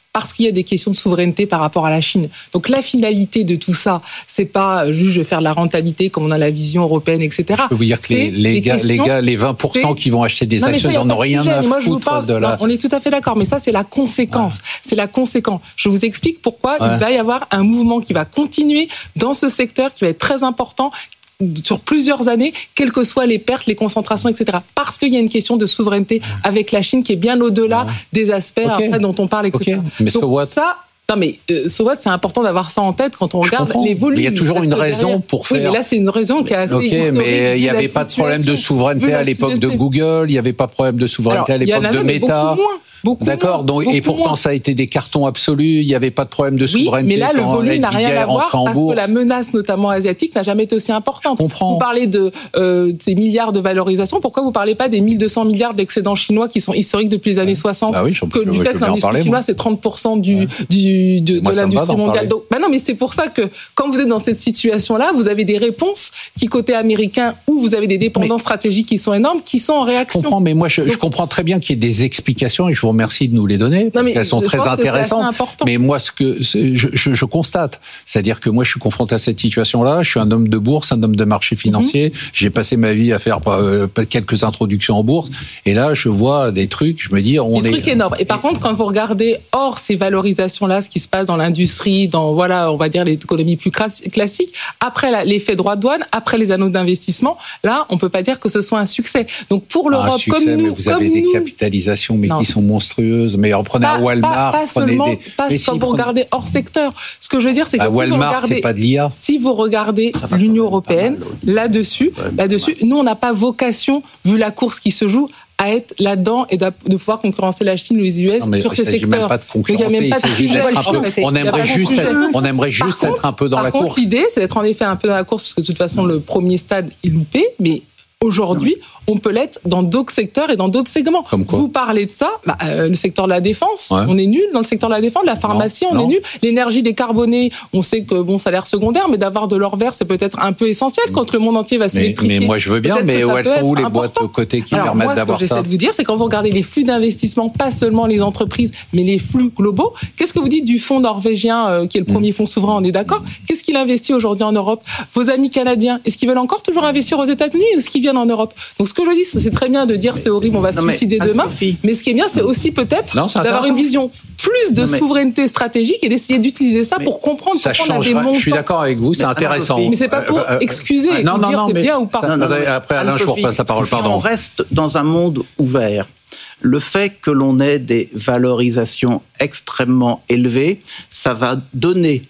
parce qu'il y a des questions de souveraineté par rapport à la Chine. Donc la finalité de tout ça, c'est pas juste je vais faire de la rentabilité comme on a la vision européenne, et cetera. Je veux dire que les, les, gars, les gars, les vingt pour cent qui vont acheter des non, actions, ils n'en ont rien sujet, à moi, foutre parle, de la... Non, on est tout à fait d'accord, mais ça c'est la conséquence. Ouais. C'est la conséquence. Je vous explique pourquoi ouais. il va y avoir un mouvement qui va continuer dans ce secteur, qui va être très important, sur plusieurs années, quelles que soient les pertes, les concentrations, et cetera. Parce qu'il y a une question de souveraineté avec la Chine qui est bien au-delà ouais. des aspects okay. après, dont on parle, et cetera. Okay. Mais donc, so what? ça, non mais euh, so what, c'est important d'avoir ça en tête quand on regarde les volumes. Mais il y a toujours une raison derrière, pour faire. Oui, mais là c'est une raison qui est assez okay, historique. Mais il n'y avait pas de problème de souveraineté à l'époque de Google, il n'y avait pas de problème de souveraineté Alors, à l'époque de Meta. Beaucoup D'accord, moins, donc beaucoup et pourtant moins. ça a été des cartons absolus, il n'y avait pas de problème de souveraineté. Oui, mais là le quand volume n'a rien à voir parce bourse. que la menace, notamment asiatique, n'a jamais été aussi importante. Je comprends. Vous parlez de euh, ces milliards de valorisation, pourquoi vous parlez pas des mille deux cents milliards d'excédents chinois qui sont historiques depuis les années soixante bah oui, je, que du je, fait je que l'industrie chinoise c'est trente pour cent du, ouais. du de, moi, de l'industrie mondiale. Donc, bah non, mais c'est pour ça que quand vous êtes dans cette situation-là, vous avez des réponses qui côté américain où vous avez des dépendances mais, stratégiques qui sont énormes, qui sont en réaction. Je comprends, mais moi je, Donc, je comprends très bien qu'il y ait des explications et je vous remercie de nous les donner. Non, mais elles sont très intéressantes. Mais moi, ce que je, je, je constate, c'est-à-dire que moi, je suis confronté à cette situation-là. Je suis un homme de bourse, un homme de marché financier. Mm-hmm. J'ai passé ma vie à faire euh, quelques introductions en bourse. Et là, je vois des trucs. Je me dis, on des est. Des trucs énormes. Et par et... contre, quand vous regardez hors ces valorisations-là, ce qui se passe dans l'industrie, dans voilà, on va dire l'économie plus classique, après la, l'effet droit de douane, après les anneaux d'investissement, là, on peut pas dire que ce soit un succès. Donc pour l'Europe, ah, un succès, comme nous, mais vous avez comme des nous, capitalisations, mais non. qui sont monstrueuses. Mais prenez pas, un Walmart, pas, pas seulement, des... pas mais quand si vous regardez hors secteur. Ce que je veux dire, c'est que bah, si Walmart, vous regardez, c'est pas de l'I A. Si vous regardez l'Union européenne, là-dessus, là-dessus, nous, on n'a pas vocation, vu la course qui se joue, à être là-dedans et de pouvoir concurrencer la Chine ou les U S non, sur ces secteurs. Même pas de concurrencer, il s'agit d'être un peu, on aimerait juste, être, on aimerait juste être un peu dans la course. Par contre, l'idée, c'est d'être en effet un peu dans la course, parce que de toute façon, le premier stade est loupé, mais aujourd'hui, on peut l'être dans d'autres secteurs et dans d'autres segments. Vous parlez de ça, bah, euh, le secteur de la défense, ouais. on est nul dans le secteur de la défense, la pharmacie, non, on non. est nul. L'énergie décarbonée, on sait que bon, ça a l'air secondaire, mais d'avoir de l'or vert, c'est peut-être un peu essentiel quand le monde entier va s'électrifier. Mais, mais moi, je veux bien, peut-être mais où elles sont où les boîtes aux côtés qui Alors, permettent moi, d'avoir ça? Ce que j'essaie de vous dire, c'est quand vous regardez les flux d'investissement, pas seulement les entreprises, mais les flux globaux, qu'est-ce que vous dites du fonds norvégien, euh, qui est le premier fonds souverain, on est d'accord? Qu'est-ce qu'il investit aujourd'hui en Europe? Vos amis canadiens, est-ce qu'ils veulent encore toujours investir aux États-Unis ou est-ce qu'ils viennent en Europe? Donc, ce que je dis, c'est très bien de dire mais c'est horrible, on va se suicider mais, demain. Sophie. Mais ce qui est bien, c'est aussi peut-être non, d'avoir une vision plus de non, mais, souveraineté stratégique et d'essayer d'utiliser ça pour comprendre ça pourquoi on a des montants. Je suis d'accord avec vous, c'est mais, intéressant. Mais c'est pas pour euh, euh, excuser, euh, non, non, dire non, c'est bien ou pas. Ça, non, non, après, Alain, je vous repasse la parole. Pardon. On reste dans un monde ouvert. Le fait que l'on ait des valorisations extrêmement élevées, ça va donner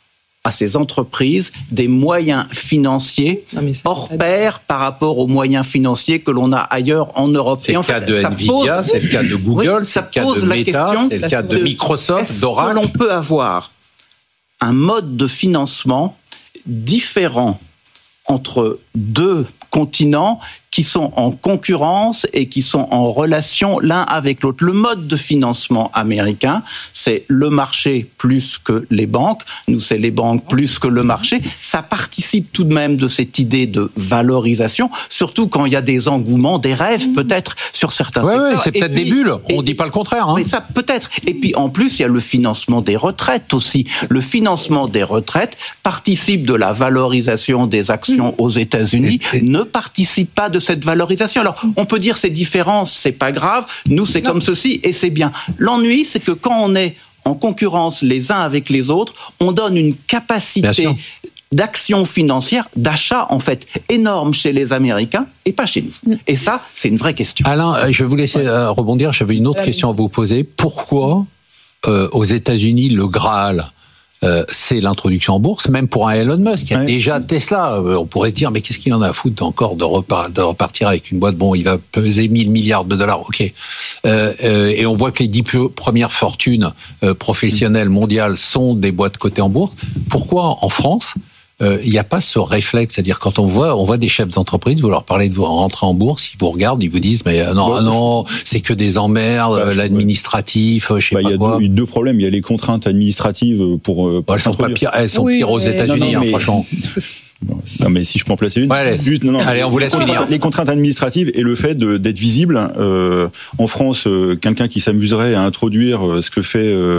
à ces entreprises des moyens financiers hors pair par rapport aux moyens financiers que l'on a ailleurs en Europe. C'est le cas de Nvidia, c'est le cas de Google, c'est le cas de Meta, c'est le cas de Microsoft, d'Oracle. On peut avoir un mode de financement différent entre deux continents qui sont en concurrence et qui sont en relation l'un avec l'autre. Le mode de financement américain, c'est le marché plus que les banques. Nous, c'est les banques plus que le marché. Ça participe tout de même de cette idée de valorisation, surtout quand il y a des engouements, des rêves peut-être sur certains ouais, secteurs. Ouais, c'est peut-être puis, des bulles. On ne dit pas le contraire. Hein. Mais ça peut-être. Et puis en plus, il y a le financement des retraites aussi. Le financement des retraites participe de la valorisation des actions aux États-Unis, et, et... ne participe pas de cette valorisation. Alors, on peut dire c'est différent, c'est pas grave, nous c'est non. comme ceci et c'est bien. L'ennui, c'est que quand on est en concurrence les uns avec les autres, on donne une capacité d'action financière, d'achat en fait énorme chez les Américains et pas chez nous. Et ça, c'est une vraie question. Alain, je vais vous laisser ouais. rebondir. J'avais une autre ouais. question à vous poser. Pourquoi euh, aux États-Unis le Graal Euh, c'est l'introduction en bourse, même pour un Elon Musk. Il y a ouais. déjà Tesla. Euh, on pourrait se dire, mais qu'est-ce qu'il en a à foutre encore de, repart- de repartir avec une boîte? Bon, il va peser mille milliards de dollars, ok. Euh, euh, et on voit que les dix premières fortunes euh, professionnelles mondiales sont des boîtes cotées en bourse. Pourquoi en France il euh, n'y a pas ce réflexe, c'est-à-dire quand on voit, on voit des chefs d'entreprise, vous leur parlez de vous rentrer en bourse, ils vous regardent, ils vous disent mais euh, non, bon. non, c'est que des emmerdes, bah, l'administratif, ouais. je sais bah, pas y a quoi. Il y a deux problèmes, il y a les contraintes administratives pour. pour bah, elles sont pas pires, elles sont oui, pires aux mais... États-Unis, non, non, hein, mais... franchement. Non, mais si je peux en placer une. Ouais, allez, juste, non, non, allez on vous laisse les finir. Les contraintes administratives et le fait de, d'être visible. Euh, en France, euh, quelqu'un qui s'amuserait à introduire euh, ce que fait euh,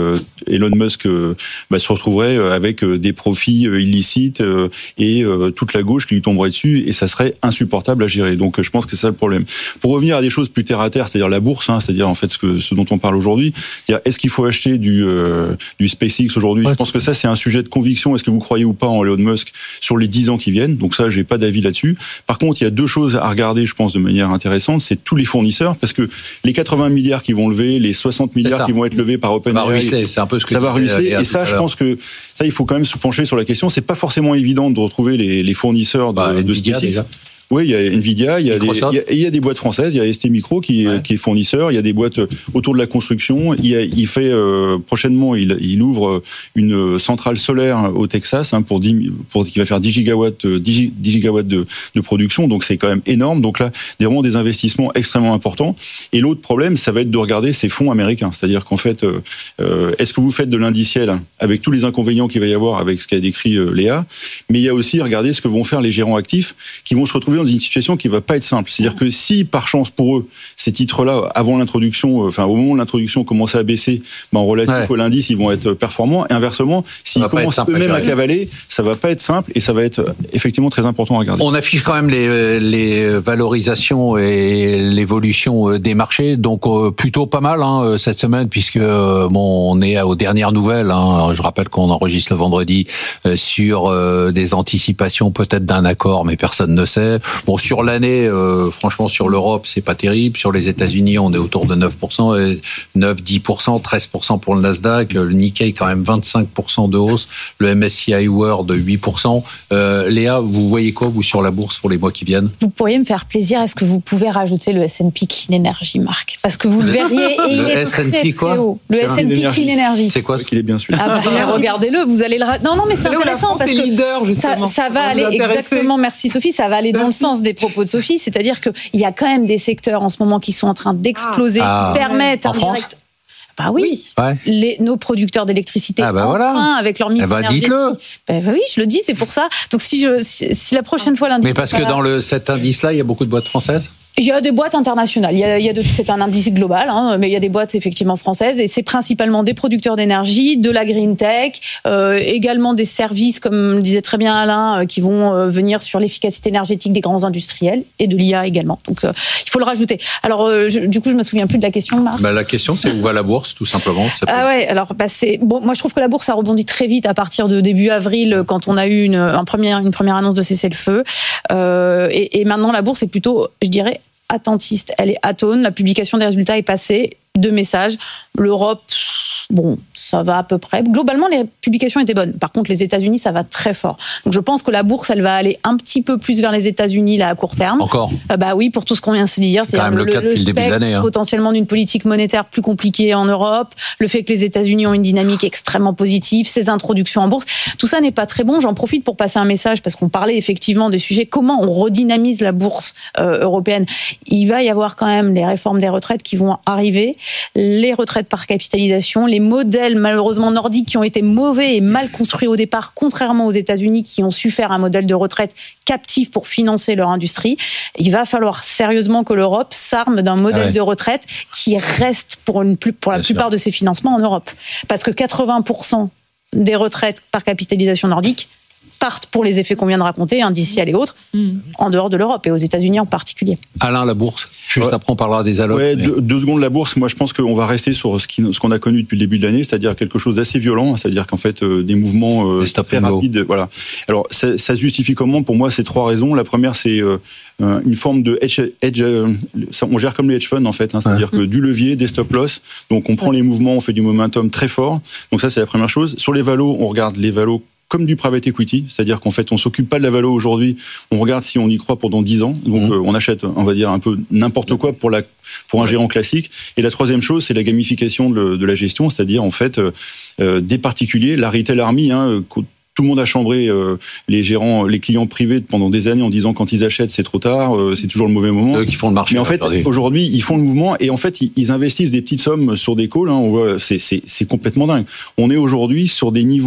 Elon Musk euh, bah, se retrouverait avec des profits illicites euh, et euh, toute la gauche qui lui tomberait dessus, et ça serait insupportable à gérer. Donc je pense que c'est ça le problème. Pour revenir à des choses plus terre à terre, c'est-à-dire la bourse, hein, c'est-à-dire en fait ce, que, ce dont on parle aujourd'hui, est-ce qu'il faut acheter du, euh, du SpaceX aujourd'hui? Ouais. Je pense que ça c'est un sujet de conviction. Est-ce que vous croyez ou pas en Elon Musk sur les dix ans qui viennent? Donc ça, j'ai pas d'avis là-dessus. Par contre, il y a deux choses à regarder, je pense, de manière intéressante. C'est tous les fournisseurs, parce que les quatre-vingts milliards qui vont lever, les soixante milliards qui vont être levés par OpenAI, c'est un peu ce que ça va ruisseler. Et ça, je pense que ça, il faut quand même se pencher sur la question. C'est pas forcément évident de retrouver les, les fournisseurs de, bah, de SpaceX. Déjà. Oui, il y a Nvidia, il y a, des, il, y a, il y a des boîtes françaises, il y a S T Micro qui, ouais. qui est fournisseur, il y a des boîtes autour de la construction. Il, a, il fait euh, prochainement, il, il ouvre une centrale solaire au Texas hein, pour, dix, pour qui va faire dix gigawatts, dix, dix gigawatts de, de production. Donc c'est quand même énorme. Donc là, il y a vraiment des investissements extrêmement importants. Et l'autre problème, ça va être de regarder ces fonds américains. C'est-à-dire qu'en fait, euh, est-ce que vous faites de l'indiciel avec tous les inconvénients qu'il va y avoir avec ce qu'a décrit euh, Léa, mais il y a aussi regarder ce que vont faire les gérants actifs qui vont se retrouver dans une situation qui va pas être simple. C'est-à-dire que si, par chance pour eux, ces titres-là, avant l'introduction, enfin, au moment où l'introduction commençait à baisser, ben, en relatif ouais. à l'indice, ils vont être performants. Et inversement, s'ils commencent eux-mêmes à cavaler, ça va pas être simple et ça va être effectivement très important à regarder. On affiche quand même les, les valorisations et l'évolution des marchés, donc plutôt pas mal hein, cette semaine, puisque bon, on est aux dernières nouvelles. Hein. Je rappelle qu'on enregistre le vendredi sur des anticipations peut-être d'un accord, mais personne ne sait. Bon, sur l'année, euh, franchement, sur l'Europe, c'est pas terrible. Sur les États-Unis, on est autour de neuf pour cent, neuf, dix pour cent, treize pour cent pour le Nasdaq. Le Nikkei, quand même vingt-cinq pour cent de hausse. Le M S C I World, huit pour cent. Euh, Léa, vous voyez quoi, vous, sur la bourse pour les mois qui viennent? Vous pourriez me faire plaisir. Est-ce que vous pouvez rajouter le S and P Clean Energy, Marc? Parce que vous le verriez, et il est très, très haut. Le S and P Clean Energy. C'est quoi ce qu'il est bien celui-là? Ah bah, regardez-le, vous allez le... Non, non, mais c'est intéressant parce que leader, ça, ça va aller, exactement, merci Sophie, ça va aller dans le sens des propos de Sophie, c'est-à-dire qu'il y a quand même des secteurs en ce moment qui sont en train d'exploser, ah. qui permettent en un France direct... Bah oui, oui. Ouais. Les, nos producteurs d'électricité, ah bah enfin, voilà. avec leur mix eh bah, énergétique. Dites-le. Bah oui, je le dis, c'est pour ça. Donc si, je, si, si la prochaine fois l'indice... Mais parce que dans le, cet indice-là, il y a beaucoup de boîtes françaises? Il y a des boîtes internationales. Il y a, il y a de, c'est un indice global, hein, mais il y a des boîtes effectivement françaises et c'est principalement des producteurs d'énergie, de la green tech, euh, également des services, comme le disait très bien Alain, euh, qui vont euh, venir sur l'efficacité énergétique des grands industriels et de l'I A également. Donc euh, il faut le rajouter. Alors euh, je, du coup, je me souviens plus de la question, Marc. Bah, la question, c'est où va la bourse, tout simplement. Ça peut... Ah ouais. Alors bah, c'est bon. Moi, je trouve que la bourse a rebondi très vite à partir de début avril, quand on a eu une, un premier, une première annonce de cessez-le-feu. Euh, et, et maintenant, la bourse est plutôt, je dirais, attentiste, elle est atone, la publication des résultats est passée, deux messages, l'Europe, bon, ça va à peu près, globalement les publications étaient bonnes, par contre les États-Unis ça va très fort, donc je pense que la bourse elle va aller un petit peu plus vers les États-Unis là à court terme. Encore euh, Bah oui, pour tout ce qu'on vient de se dire, c'est, c'est quand même le, le cas depuis le début de l'année, hein. Potentiellement d'une politique monétaire plus compliquée en Europe, le fait que les États-Unis ont une dynamique extrêmement positive, ces introductions en bourse, tout ça n'est pas très bon. J'en profite pour passer un message parce qu'on parlait effectivement des sujets, comment on redynamise la bourse euh, européenne. Il va y avoir quand même les réformes des retraites qui vont arriver, les retraites par capitalisation, les modèles malheureusement nordiques qui ont été mauvais et mal construits au départ, contrairement aux États-Unis qui ont su faire un modèle de retraite captif pour financer leur industrie. Il va falloir sérieusement que l'Europe s'arme d'un modèle ah ouais. de retraite qui reste pour, une, pour la Bien plupart sûr. de ses financements en Europe. Parce que quatre-vingts pour cent des retraites par capitalisation nordique partent pour les effets qu'on vient de raconter, indiciels et autres, mmh. en dehors de l'Europe et aux États-Unis en particulier. Alain, la bourse. Juste ouais. après, on parlera des allocs. Ouais, mais... deux, deux secondes, la bourse. Moi, je pense qu'on va rester sur ce, qui, ce qu'on a connu depuis le début de l'année, c'est-à-dire quelque chose d'assez violent, c'est-à-dire qu'en fait, euh, des mouvements euh, très rapides. Voilà. Alors, ça, ça se justifie comment? Pour moi, c'est trois raisons. La première, c'est euh, une forme de hedge. hedge euh, on gère comme les hedge funds, en fait. Hein, c'est-à-dire ouais. que du levier, des stop-loss. Donc, on prend ouais. les mouvements, on fait du momentum très fort. Donc, ça, c'est la première chose. Sur les valos, on regarde les valos comme du private equity, c'est-à-dire qu'en fait on s'occupe pas de la valo aujourd'hui, on regarde si on y croit pendant dix ans, donc mmh. euh, on achète, on va dire un peu n'importe quoi pour la pour un ouais. gérant classique. Et la troisième chose, c'est la gamification de, de la gestion, c'est-à-dire en fait euh, des particuliers, la retail army, hein, tout le monde a chambré euh, les gérants, les clients privés pendant des années en disant quand ils achètent c'est trop tard, euh, c'est toujours le mauvais moment. C'est eux qui font le marché. Mais en fait attendez. Aujourd'hui ils font le mouvement et en fait ils, ils investissent des petites sommes sur des calls. Hein, on voit, c'est, c'est, c'est complètement dingue. On est aujourd'hui sur des niveaux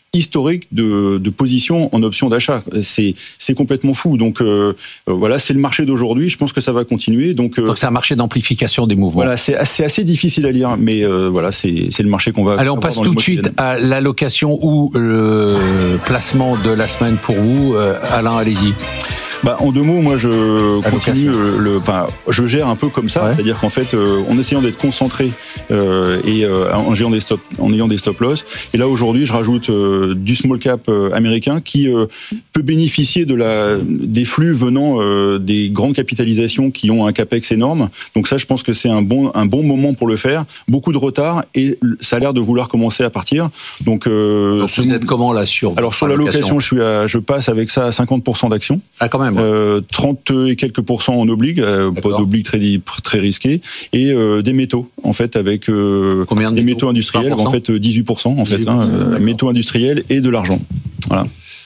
historique de, de position en option d'achat. C'est, c'est complètement fou. Donc euh, voilà, c'est le marché d'aujourd'hui. Je pense que ça va continuer. Donc, euh, Donc c'est un marché d'amplification des mouvements. Voilà, c'est assez, assez difficile à lire, mais euh, voilà, c'est, c'est le marché qu'on va. Allez, on passe tout de suite à l'allocation ou le placement de la semaine pour vous. Euh, Alain, allez-y. Bah, en deux mots, moi, je continue le, le, enfin, je gère un peu comme ça, ouais. C'est-à-dire qu'en fait, euh, en essayant d'être concentré euh, et euh, en ayant des stop, en ayant des stop loss. Et là, aujourd'hui, je rajoute euh, du small cap euh, américain qui euh, peut bénéficier de la des flux venant euh, des grandes capitalisations qui ont un capex énorme. Donc ça, je pense que c'est un bon un bon moment pour le faire. Beaucoup de retard et ça a l'air de vouloir commencer à partir. Donc, euh, Donc vous êtes comment là sur Alors sur l'allocation, je suis à, je passe avec ça à cinquante pour cent d'actions. Ah quand même. Euh, trente et quelques pourcents en obligue, euh, pas d'obligue très très risqué, et euh, des métaux en fait avec euh, Combien de des métaux, métaux industriels, en fait dix-huit pour cent en fait, dix-huit pour cent, hein, métaux industriels et de l'argent. Voilà.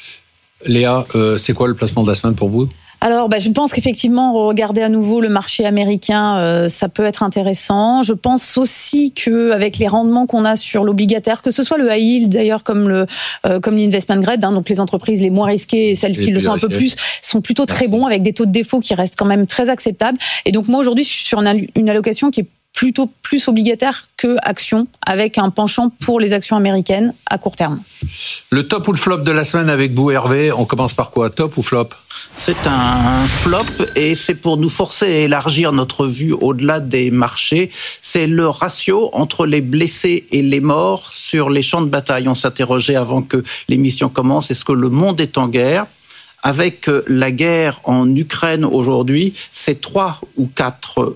Léa, euh, c'est quoi le placement de la semaine pour vous ? Alors, bah, je pense qu'effectivement, regarder à nouveau le marché américain, euh, ça peut être intéressant. Je pense aussi que avec les rendements qu'on a sur l'obligataire, que ce soit le high yield d'ailleurs comme le euh, comme l'investment grade, hein, donc les entreprises les moins risquées et celles qui le sont un peu plus, sont plutôt très bons avec des taux de défaut qui restent quand même très acceptables. Et donc moi aujourd'hui, je suis sur une, une allocation qui est plutôt plus obligataire que action, avec un penchant pour les actions américaines à court terme. Le top ou le flop de la semaine avec vous, Hervé, on commence par quoi ? Top ou flop ? C'est un flop et c'est pour nous forcer à élargir notre vue au-delà des marchés. C'est le ratio entre les blessés et les morts sur les champs de bataille. On s'interrogeait avant que l'émission commence, est-ce que le monde est en guerre ? Avec la guerre en Ukraine aujourd'hui, c'est trois ou quatre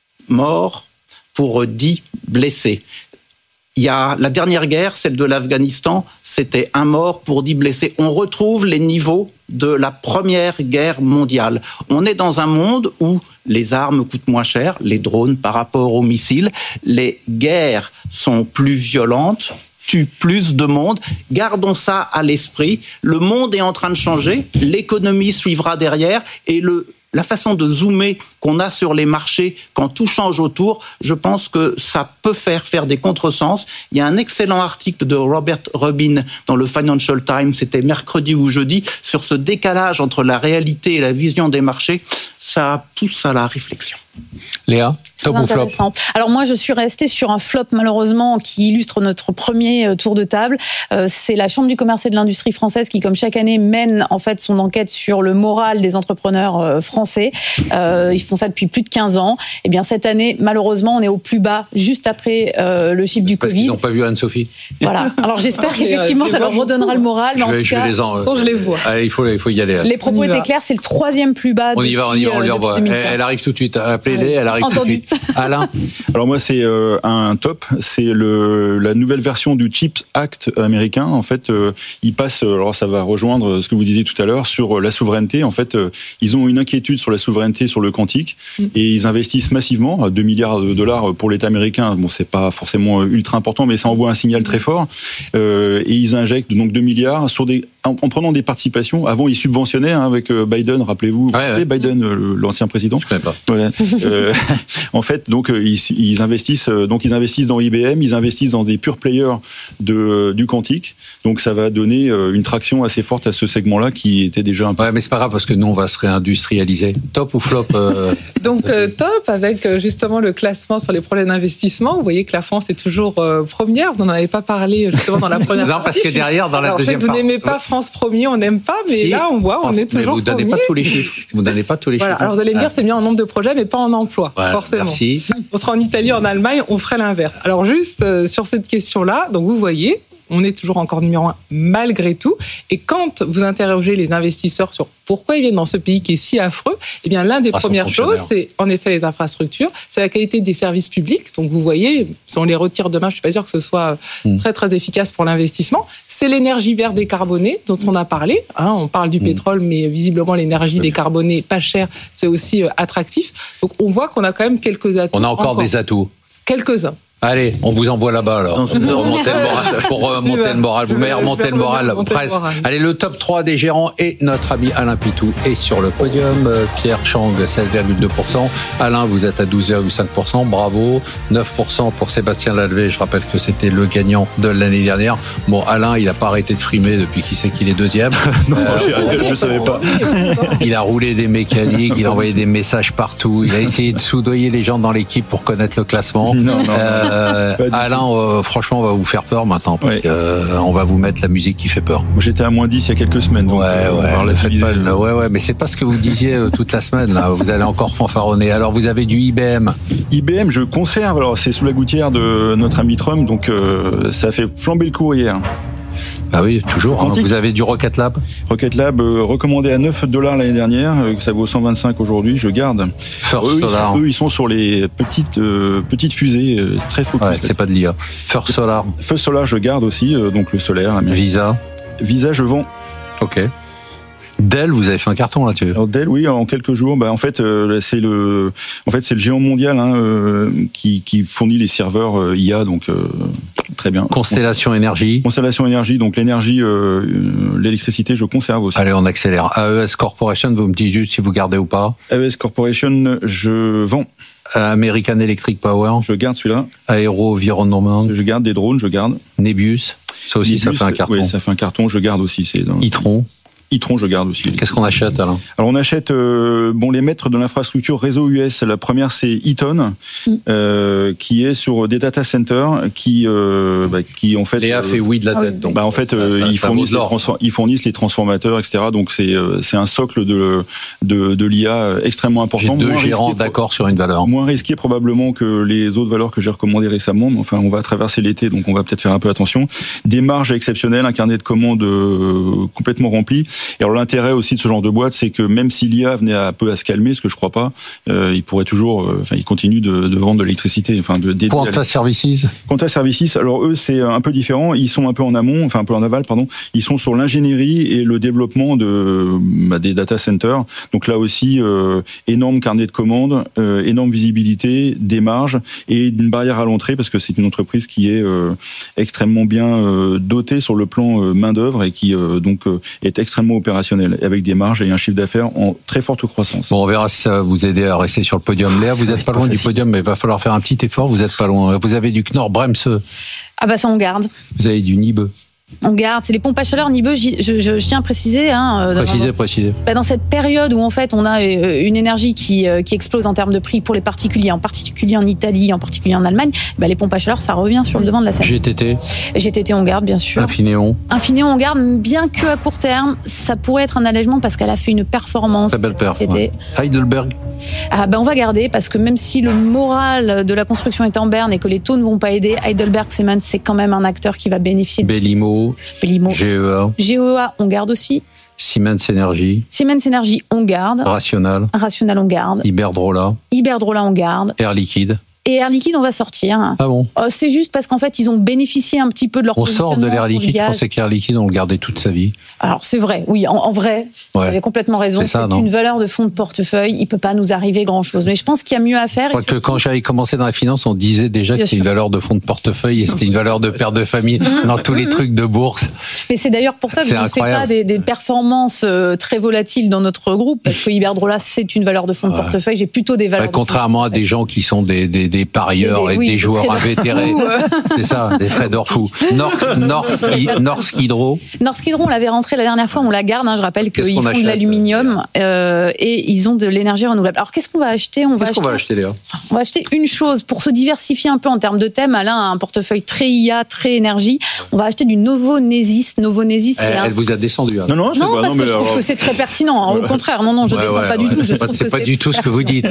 morts pour dix blessés. Il y a la dernière guerre, celle de l'Afghanistan, c'était un mort pour dix blessés. On retrouve les niveaux de la Première Guerre mondiale. On est dans un monde où les armes coûtent moins cher, les drones par rapport aux missiles, les guerres sont plus violentes, tuent plus de monde. Gardons ça à l'esprit. Le monde est en train de changer, l'économie suivra derrière et le la façon de zoomer qu'on a sur les marchés quand tout change autour, je pense que ça peut faire faire des contresens. Il y a un excellent article de Robert Rubin dans le Financial Times, c'était mercredi ou jeudi, sur ce décalage entre la réalité et la vision des marchés. Ça pousse à la réflexion. Léa, top ou flop ? Alors moi, je suis restée sur un flop malheureusement qui illustre notre premier tour de table. Euh, c'est la Chambre du commerce et de l'industrie française qui, comme chaque année, mène en fait son enquête sur le moral des entrepreneurs euh, français. Euh, ils font ça depuis plus de quinze ans. Et bien cette année, malheureusement, on est au plus bas, juste après euh, le chiffre du parce Covid. Ils n'ont pas vu Anne-Sophie. Voilà. Alors j'espère qu'effectivement, ça leur redonnera le moral. Mais je vais, en tout je cas, vais les en, quand je les vois. Allez, il faut, il faut y aller. Les propos étaient clairs. C'est le troisième plus bas. On y va, on y va, on les revoit. Elle, elle arrive tout de suite. Appelez-les, elle arrive Entendu. tout de suite. Alain. Alors moi c'est euh, un top, c'est le la nouvelle version du CHIPS Act américain. En fait, euh, il passe, alors ça va rejoindre ce que vous disiez tout à l'heure sur la souveraineté. En fait, euh, ils ont une inquiétude sur la souveraineté sur le quantique mm. et ils investissent massivement, deux milliards de dollars pour l'État américain. Bon, c'est pas forcément ultra important, mais ça envoie un signal très fort. Euh, et ils injectent donc deux milliards sur des en, en prenant des participations. Avant, ils subventionnaient hein, avec Biden, rappelez-vous, ouais, ouais. Biden, l'ancien président. Je connais pas. Voilà. euh, en fait, donc ils, ils investissent, donc ils investissent dans I B M, ils investissent dans des pure players de du quantique. Donc ça va donner une traction assez forte à ce segment-là qui était déjà un peu. Ouais, mais c'est pas grave parce que nous on va se réindustrialiser. Top ou flop euh... Donc euh, top avec justement le classement sur les projets d'investissement. Vous voyez que la France est toujours euh, première. Vous n'en avez pas parlé justement dans la première. Non, parce que derrière dans la Alors, deuxième. En fait, vous n'aimez pas France premier, on n'aime pas, mais si. Là on voit, on est toujours mais vous premier. Vous donnez pas tous les chiffres. Vous donnez pas tous les voilà. chiffres. Alors vous allez me dire c'est bien en nombre de projets, mais pas en emploi, ouais, forcément. Merci. On sera en Italie, en Allemagne, on ferait l'inverse. Alors juste euh, sur cette question-là, donc vous voyez, on est toujours encore numéro un malgré tout. Et quand vous interrogez les investisseurs sur pourquoi ils viennent dans ce pays qui est si affreux, eh bien l'un des ah, premières choses, c'est en effet les infrastructures, c'est la qualité des services publics. Donc vous voyez, si on les retire demain, je suis pas sûre que ce soit mmh. très très efficace pour l'investissement. C'est l'énergie verte décarbonée dont on a parlé. Hein, on parle du mmh. pétrole, mais visiblement l'énergie mmh. décarbonée pas chère, c'est aussi euh, attractif. Donc on voit qu'on a quand même quelques atouts. On a encore, encore. des atouts. Quelques-uns. Allez, on vous envoie là-bas alors. Pour remonter le moral. Pour remonter le moral. Vous m'avez remonté le moral. Presque. Allez, le top trois des gérants et notre ami Alain Pitou est sur le podium. Pierre Chang, seize virgule deux pour cent. Alain, vous êtes à douze virgule cinq pour cent. Bravo. neuf pour cent pour Sébastien Lalvé. Je rappelle que c'était le gagnant de l'année dernière. Bon, Alain, il n'a pas arrêté de frimer depuis qu'il sait qu'il est deuxième. non, euh, je ne savais pas. Il a roulé des mécaniques, il a envoyé des messages partout. Il a essayé de soudoyer les gens dans l'équipe pour connaître le classement. Non, non. Euh, Alain, euh, franchement, on va vous faire peur maintenant. Parce ouais. que, euh, on va vous mettre la musique qui fait peur. J'étais à moins dix il y a quelques semaines. Donc, ouais, euh, ouais, faites pas, le... ouais, ouais, mais c'est pas ce que vous disiez euh, toute la semaine. Là. Vous allez encore fanfaronner. Alors, vous avez du I B M. I B M, je conserve. Alors, c'est sous la gouttière de notre ami Trump, donc euh, ça a fait flamber le cours hier. Ah oui, toujours. Hein. Vous avez du Rocket Lab Rocket Lab, euh, recommandé à neuf dollars l'année dernière, euh, ça vaut cent vingt-cinq aujourd'hui, je garde. First eux, Solar. Ils, eux, ils sont sur les petites, euh, petites fusées, euh, très focus. Ouais, c'est pas de l'I A. First Solar. First Solar, je garde aussi, euh, donc le solaire. Américain. Visa. Visa, je vends. Ok. Dell, vous avez fait un carton là-dessus. Alors Dell, oui, en quelques jours. Bah, en fait, euh, c'est le, en fait, c'est le géant mondial hein, euh, qui, qui fournit les serveurs euh, I A, donc euh, très bien. Constellation Énergie. Constellation Énergie, donc l'énergie, euh, l'électricité, je conserve aussi. Allez, on accélère. A E S Corporation, vous me dites juste si vous gardez ou pas. A E S Corporation, je vends. American Electric Power. Je garde celui-là. Aéro Environnement. Je garde des drones, je garde. Nebius. Ça aussi, Nebius, ça fait un carton. Oui, ça fait un carton. Je garde aussi. C'est dans... Itron. Itron, je garde aussi. Qu'est-ce qu'on achète alors? Alors on achète euh, bon les maîtres de l'infrastructure réseau U S. La première c'est Eaton, mm. euh, qui est sur des data centers, qui euh, bah, qui en fait. Léa euh, fait oui de la tête. Donc bah en fait ça, euh, ça, ils ça fournissent les transform- ils fournissent les transformateurs, et cetera. Donc c'est euh, c'est un socle de de, de l'I A extrêmement important. J'ai deux moins gérants risqué, d'accord sur une valeur. Moins risqué probablement que les autres valeurs que j'ai recommandées récemment. Mais enfin on va traverser l'été, donc on va peut-être faire un peu attention. Des marges exceptionnelles, un carnet de commandes euh, complètement rempli. Et alors l'intérêt aussi de ce genre de boîte, c'est que même si l'I A venait un peu à se calmer, ce que je crois pas, euh, il pourrait toujours, euh, enfin, il continue de, de vendre de l'électricité, enfin, de. de Quanta Services. Quanta Services. Alors eux, c'est un peu différent. Ils sont un peu en amont, enfin un peu en aval, pardon. Ils sont sur l'ingénierie et le développement de bah, des data centers. Donc là aussi, euh, énorme carnet de commandes, euh, énorme visibilité, des marges et une barrière à l'entrée parce que c'est une entreprise qui est euh, extrêmement bien euh, dotée sur le plan euh, main d'œuvre et qui euh, donc euh, est extrêmement opérationnelle. Avec des marges et un chiffre d'affaires en très forte croissance. Bon, on verra si ça va vous aider à rester sur le podium. Léa, vous n'êtes pas loin du podium, mais il va falloir faire un petit effort. Vous n'êtes pas loin. Vous avez du Knorr-Bremse. Ah bah ça, on garde. Vous avez du Nibe. On garde, c'est les pompes à chaleur Nibe, je, je, je, je tiens à préciser. Hein, préciser, dans, préciser. Bah dans cette période où en fait on a une énergie qui, qui explose en termes de prix pour les particuliers, en particulier en Italie, en particulier en Allemagne, bah les pompes à chaleur ça revient sur le devant de la scène. G T T. G T T on garde bien sûr. Infineon. Infineon on garde, bien que à court terme, ça pourrait être un allègement parce qu'elle a fait une performance. Très belle perf. Ouais. Heidelberg. Ah bah on va garder parce que même si le moral de la construction est en berne et que les taux ne vont pas aider, Heidelberg Cement c'est quand même un acteur qui va bénéficier. Belimo. Belimo. G E A. G E A, on garde aussi. Siemens Energy. Siemens Energy, on garde. Rational. Rational, on garde. Iberdrola. Iberdrola, on garde. Air Liquide. Et Air Liquide, on va sortir. Ah bon? euh, C'est juste parce qu'en fait, ils ont bénéficié un petit peu de leur On sort de l'Air Liquide, je pensais qu'Air Liquide, on le gardait toute sa vie. Alors, c'est vrai, oui, en, en vrai, ouais. Vous avez complètement raison. C'est, ça, c'est une valeur de fonds de portefeuille, il ne peut pas nous arriver grand-chose. Mais je pense qu'il y a mieux à faire. Je crois que quand j'avais commencé dans la finance, on disait déjà Bien que c'était sûr. Une valeur de fonds de portefeuille et c'était une valeur de père de famille dans tous les trucs de bourse. Mais c'est d'ailleurs pour ça que je ne fais pas des, des performances très volatiles dans notre groupe, parce que Iberdrola, c'est une valeur de fonds de ouais. portefeuille. J'ai plutôt des valeurs. Ouais, de contrairement à des gens qui sont des, des, des parieurs. Des, des, oui, des joueurs invétérés. C'est ça, des traders fous. Norsk, Norsk, Norsk Hydro. Norsk Hydro, on l'avait rentré la dernière fois, on la garde. Hein, je rappelle qu'ils font achète, de l'aluminium euh, et ils ont de l'énergie renouvelable. Alors, qu'est-ce qu'on va acheter? On va Qu'est-ce acheter, qu'on va acheter, Léa? On va acheter une chose pour se diversifier un peu en termes de thèmes. Alain a un portefeuille très I A, très énergie. On va acheter du Novonesis. Novonesis, c'est elle, un... elle vous a descendu. Hein. Non, non, c'est non pas, parce non, que je trouve alors... que c'est très pertinent. Au contraire, non, non, je ne ouais, descends ouais, pas ouais. du tout. Je c'est pas, c'est pas c'est du tout ce que vous dites.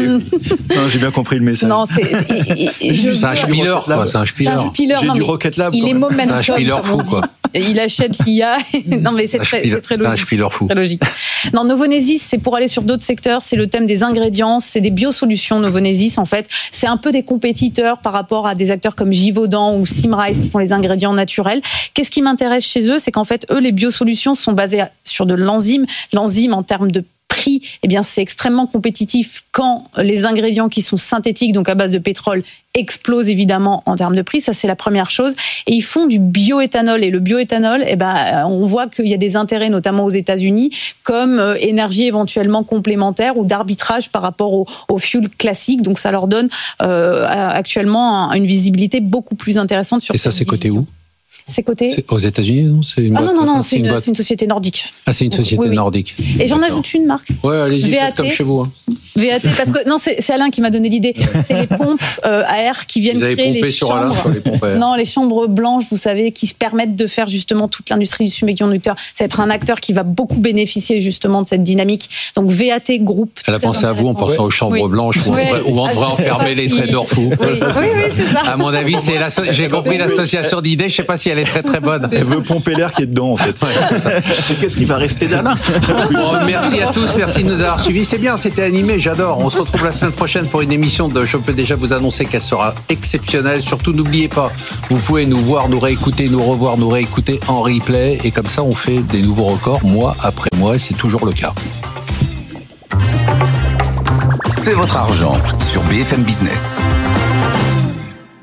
Non, j'ai bien compris le message. Non, c'est. Et, et, je... C'est un spiller, quoi. C'est un spiller. C'est un spiller. J'ai non, du Rocket Lab. Il est momentum. C'est un spiller fou, quoi. Il achète l'I A. Non, mais c'est très, c'est très logique. C'est un spiller fou. Très logique. Non, Novonesis, c'est pour aller sur d'autres secteurs. C'est le thème des ingrédients. C'est des biosolutions, Novonesis, en fait. C'est un peu des compétiteurs par rapport à des acteurs comme Givaudan ou Symrise qui font les ingrédients naturels. Qu'est-ce qui m'intéresse chez eux? C'est qu'en fait, eux, les biosolutions sont basées sur de l'enzyme. L'enzyme, en termes de prix, eh bien, c'est extrêmement compétitif quand les ingrédients qui sont synthétiques, donc à base de pétrole, explosent évidemment en termes de prix. Ça, c'est la première chose. Et ils font du bioéthanol. Et le bioéthanol, eh ben, on voit qu'il y a des intérêts, notamment aux États-Unis, comme euh, énergie éventuellement complémentaire ou d'arbitrage par rapport au, au fuel classique. Donc, ça leur donne euh, actuellement une visibilité beaucoup plus intéressante sur. Et ça, c'est coté où ? C'est coté c'est aux États-Unis, non c'est une Ah boîte, non, non, non, c'est, c'est, une, une, boîte... c'est une société nordique. Ah, c'est une société oui, oui. nordique. Et j'en D'accord. ajoute une marque. Ouais, allez-y, V A T. faites comme chez vous. Hein. V A T, parce que non, c'est, c'est Alain qui m'a donné l'idée. C'est les pompes euh, à air qui viennent vous avez créer pompé les sur chambres. Alain sur les pompes à air. Non, les chambres blanches, vous savez, qui se permettent de faire justement toute l'industrie du semi-conducteur. C'est être un acteur qui va beaucoup bénéficier justement de cette dynamique. Donc V A T Group. Elle a pensé à vous en pensant ouais. aux chambres oui. blanches où on, oui. devrait, où on ah, devrait enfermer les si... traders fous. Oui, oui, oui, c'est ça. À mon avis, c'est la so... j'ai compris l'association d'idées. Je sais pas si elle est très très bonne. Elle veut pomper l'air qui est dedans, en fait. Ouais. Qu'est-ce qui va rester d'Alain? Bon, merci à tous, merci de nous avoir suivis. C'est bien, c'était animé, j'adore. On se retrouve la semaine prochaine pour une émission de. Je peux déjà vous annoncer qu'elle sera exceptionnelle. Surtout, n'oubliez pas, vous pouvez nous voir, nous réécouter, nous revoir, nous réécouter en replay. Et comme ça, on fait des nouveaux records, mois après mois, et c'est toujours le cas. C'est votre argent sur B F M Business.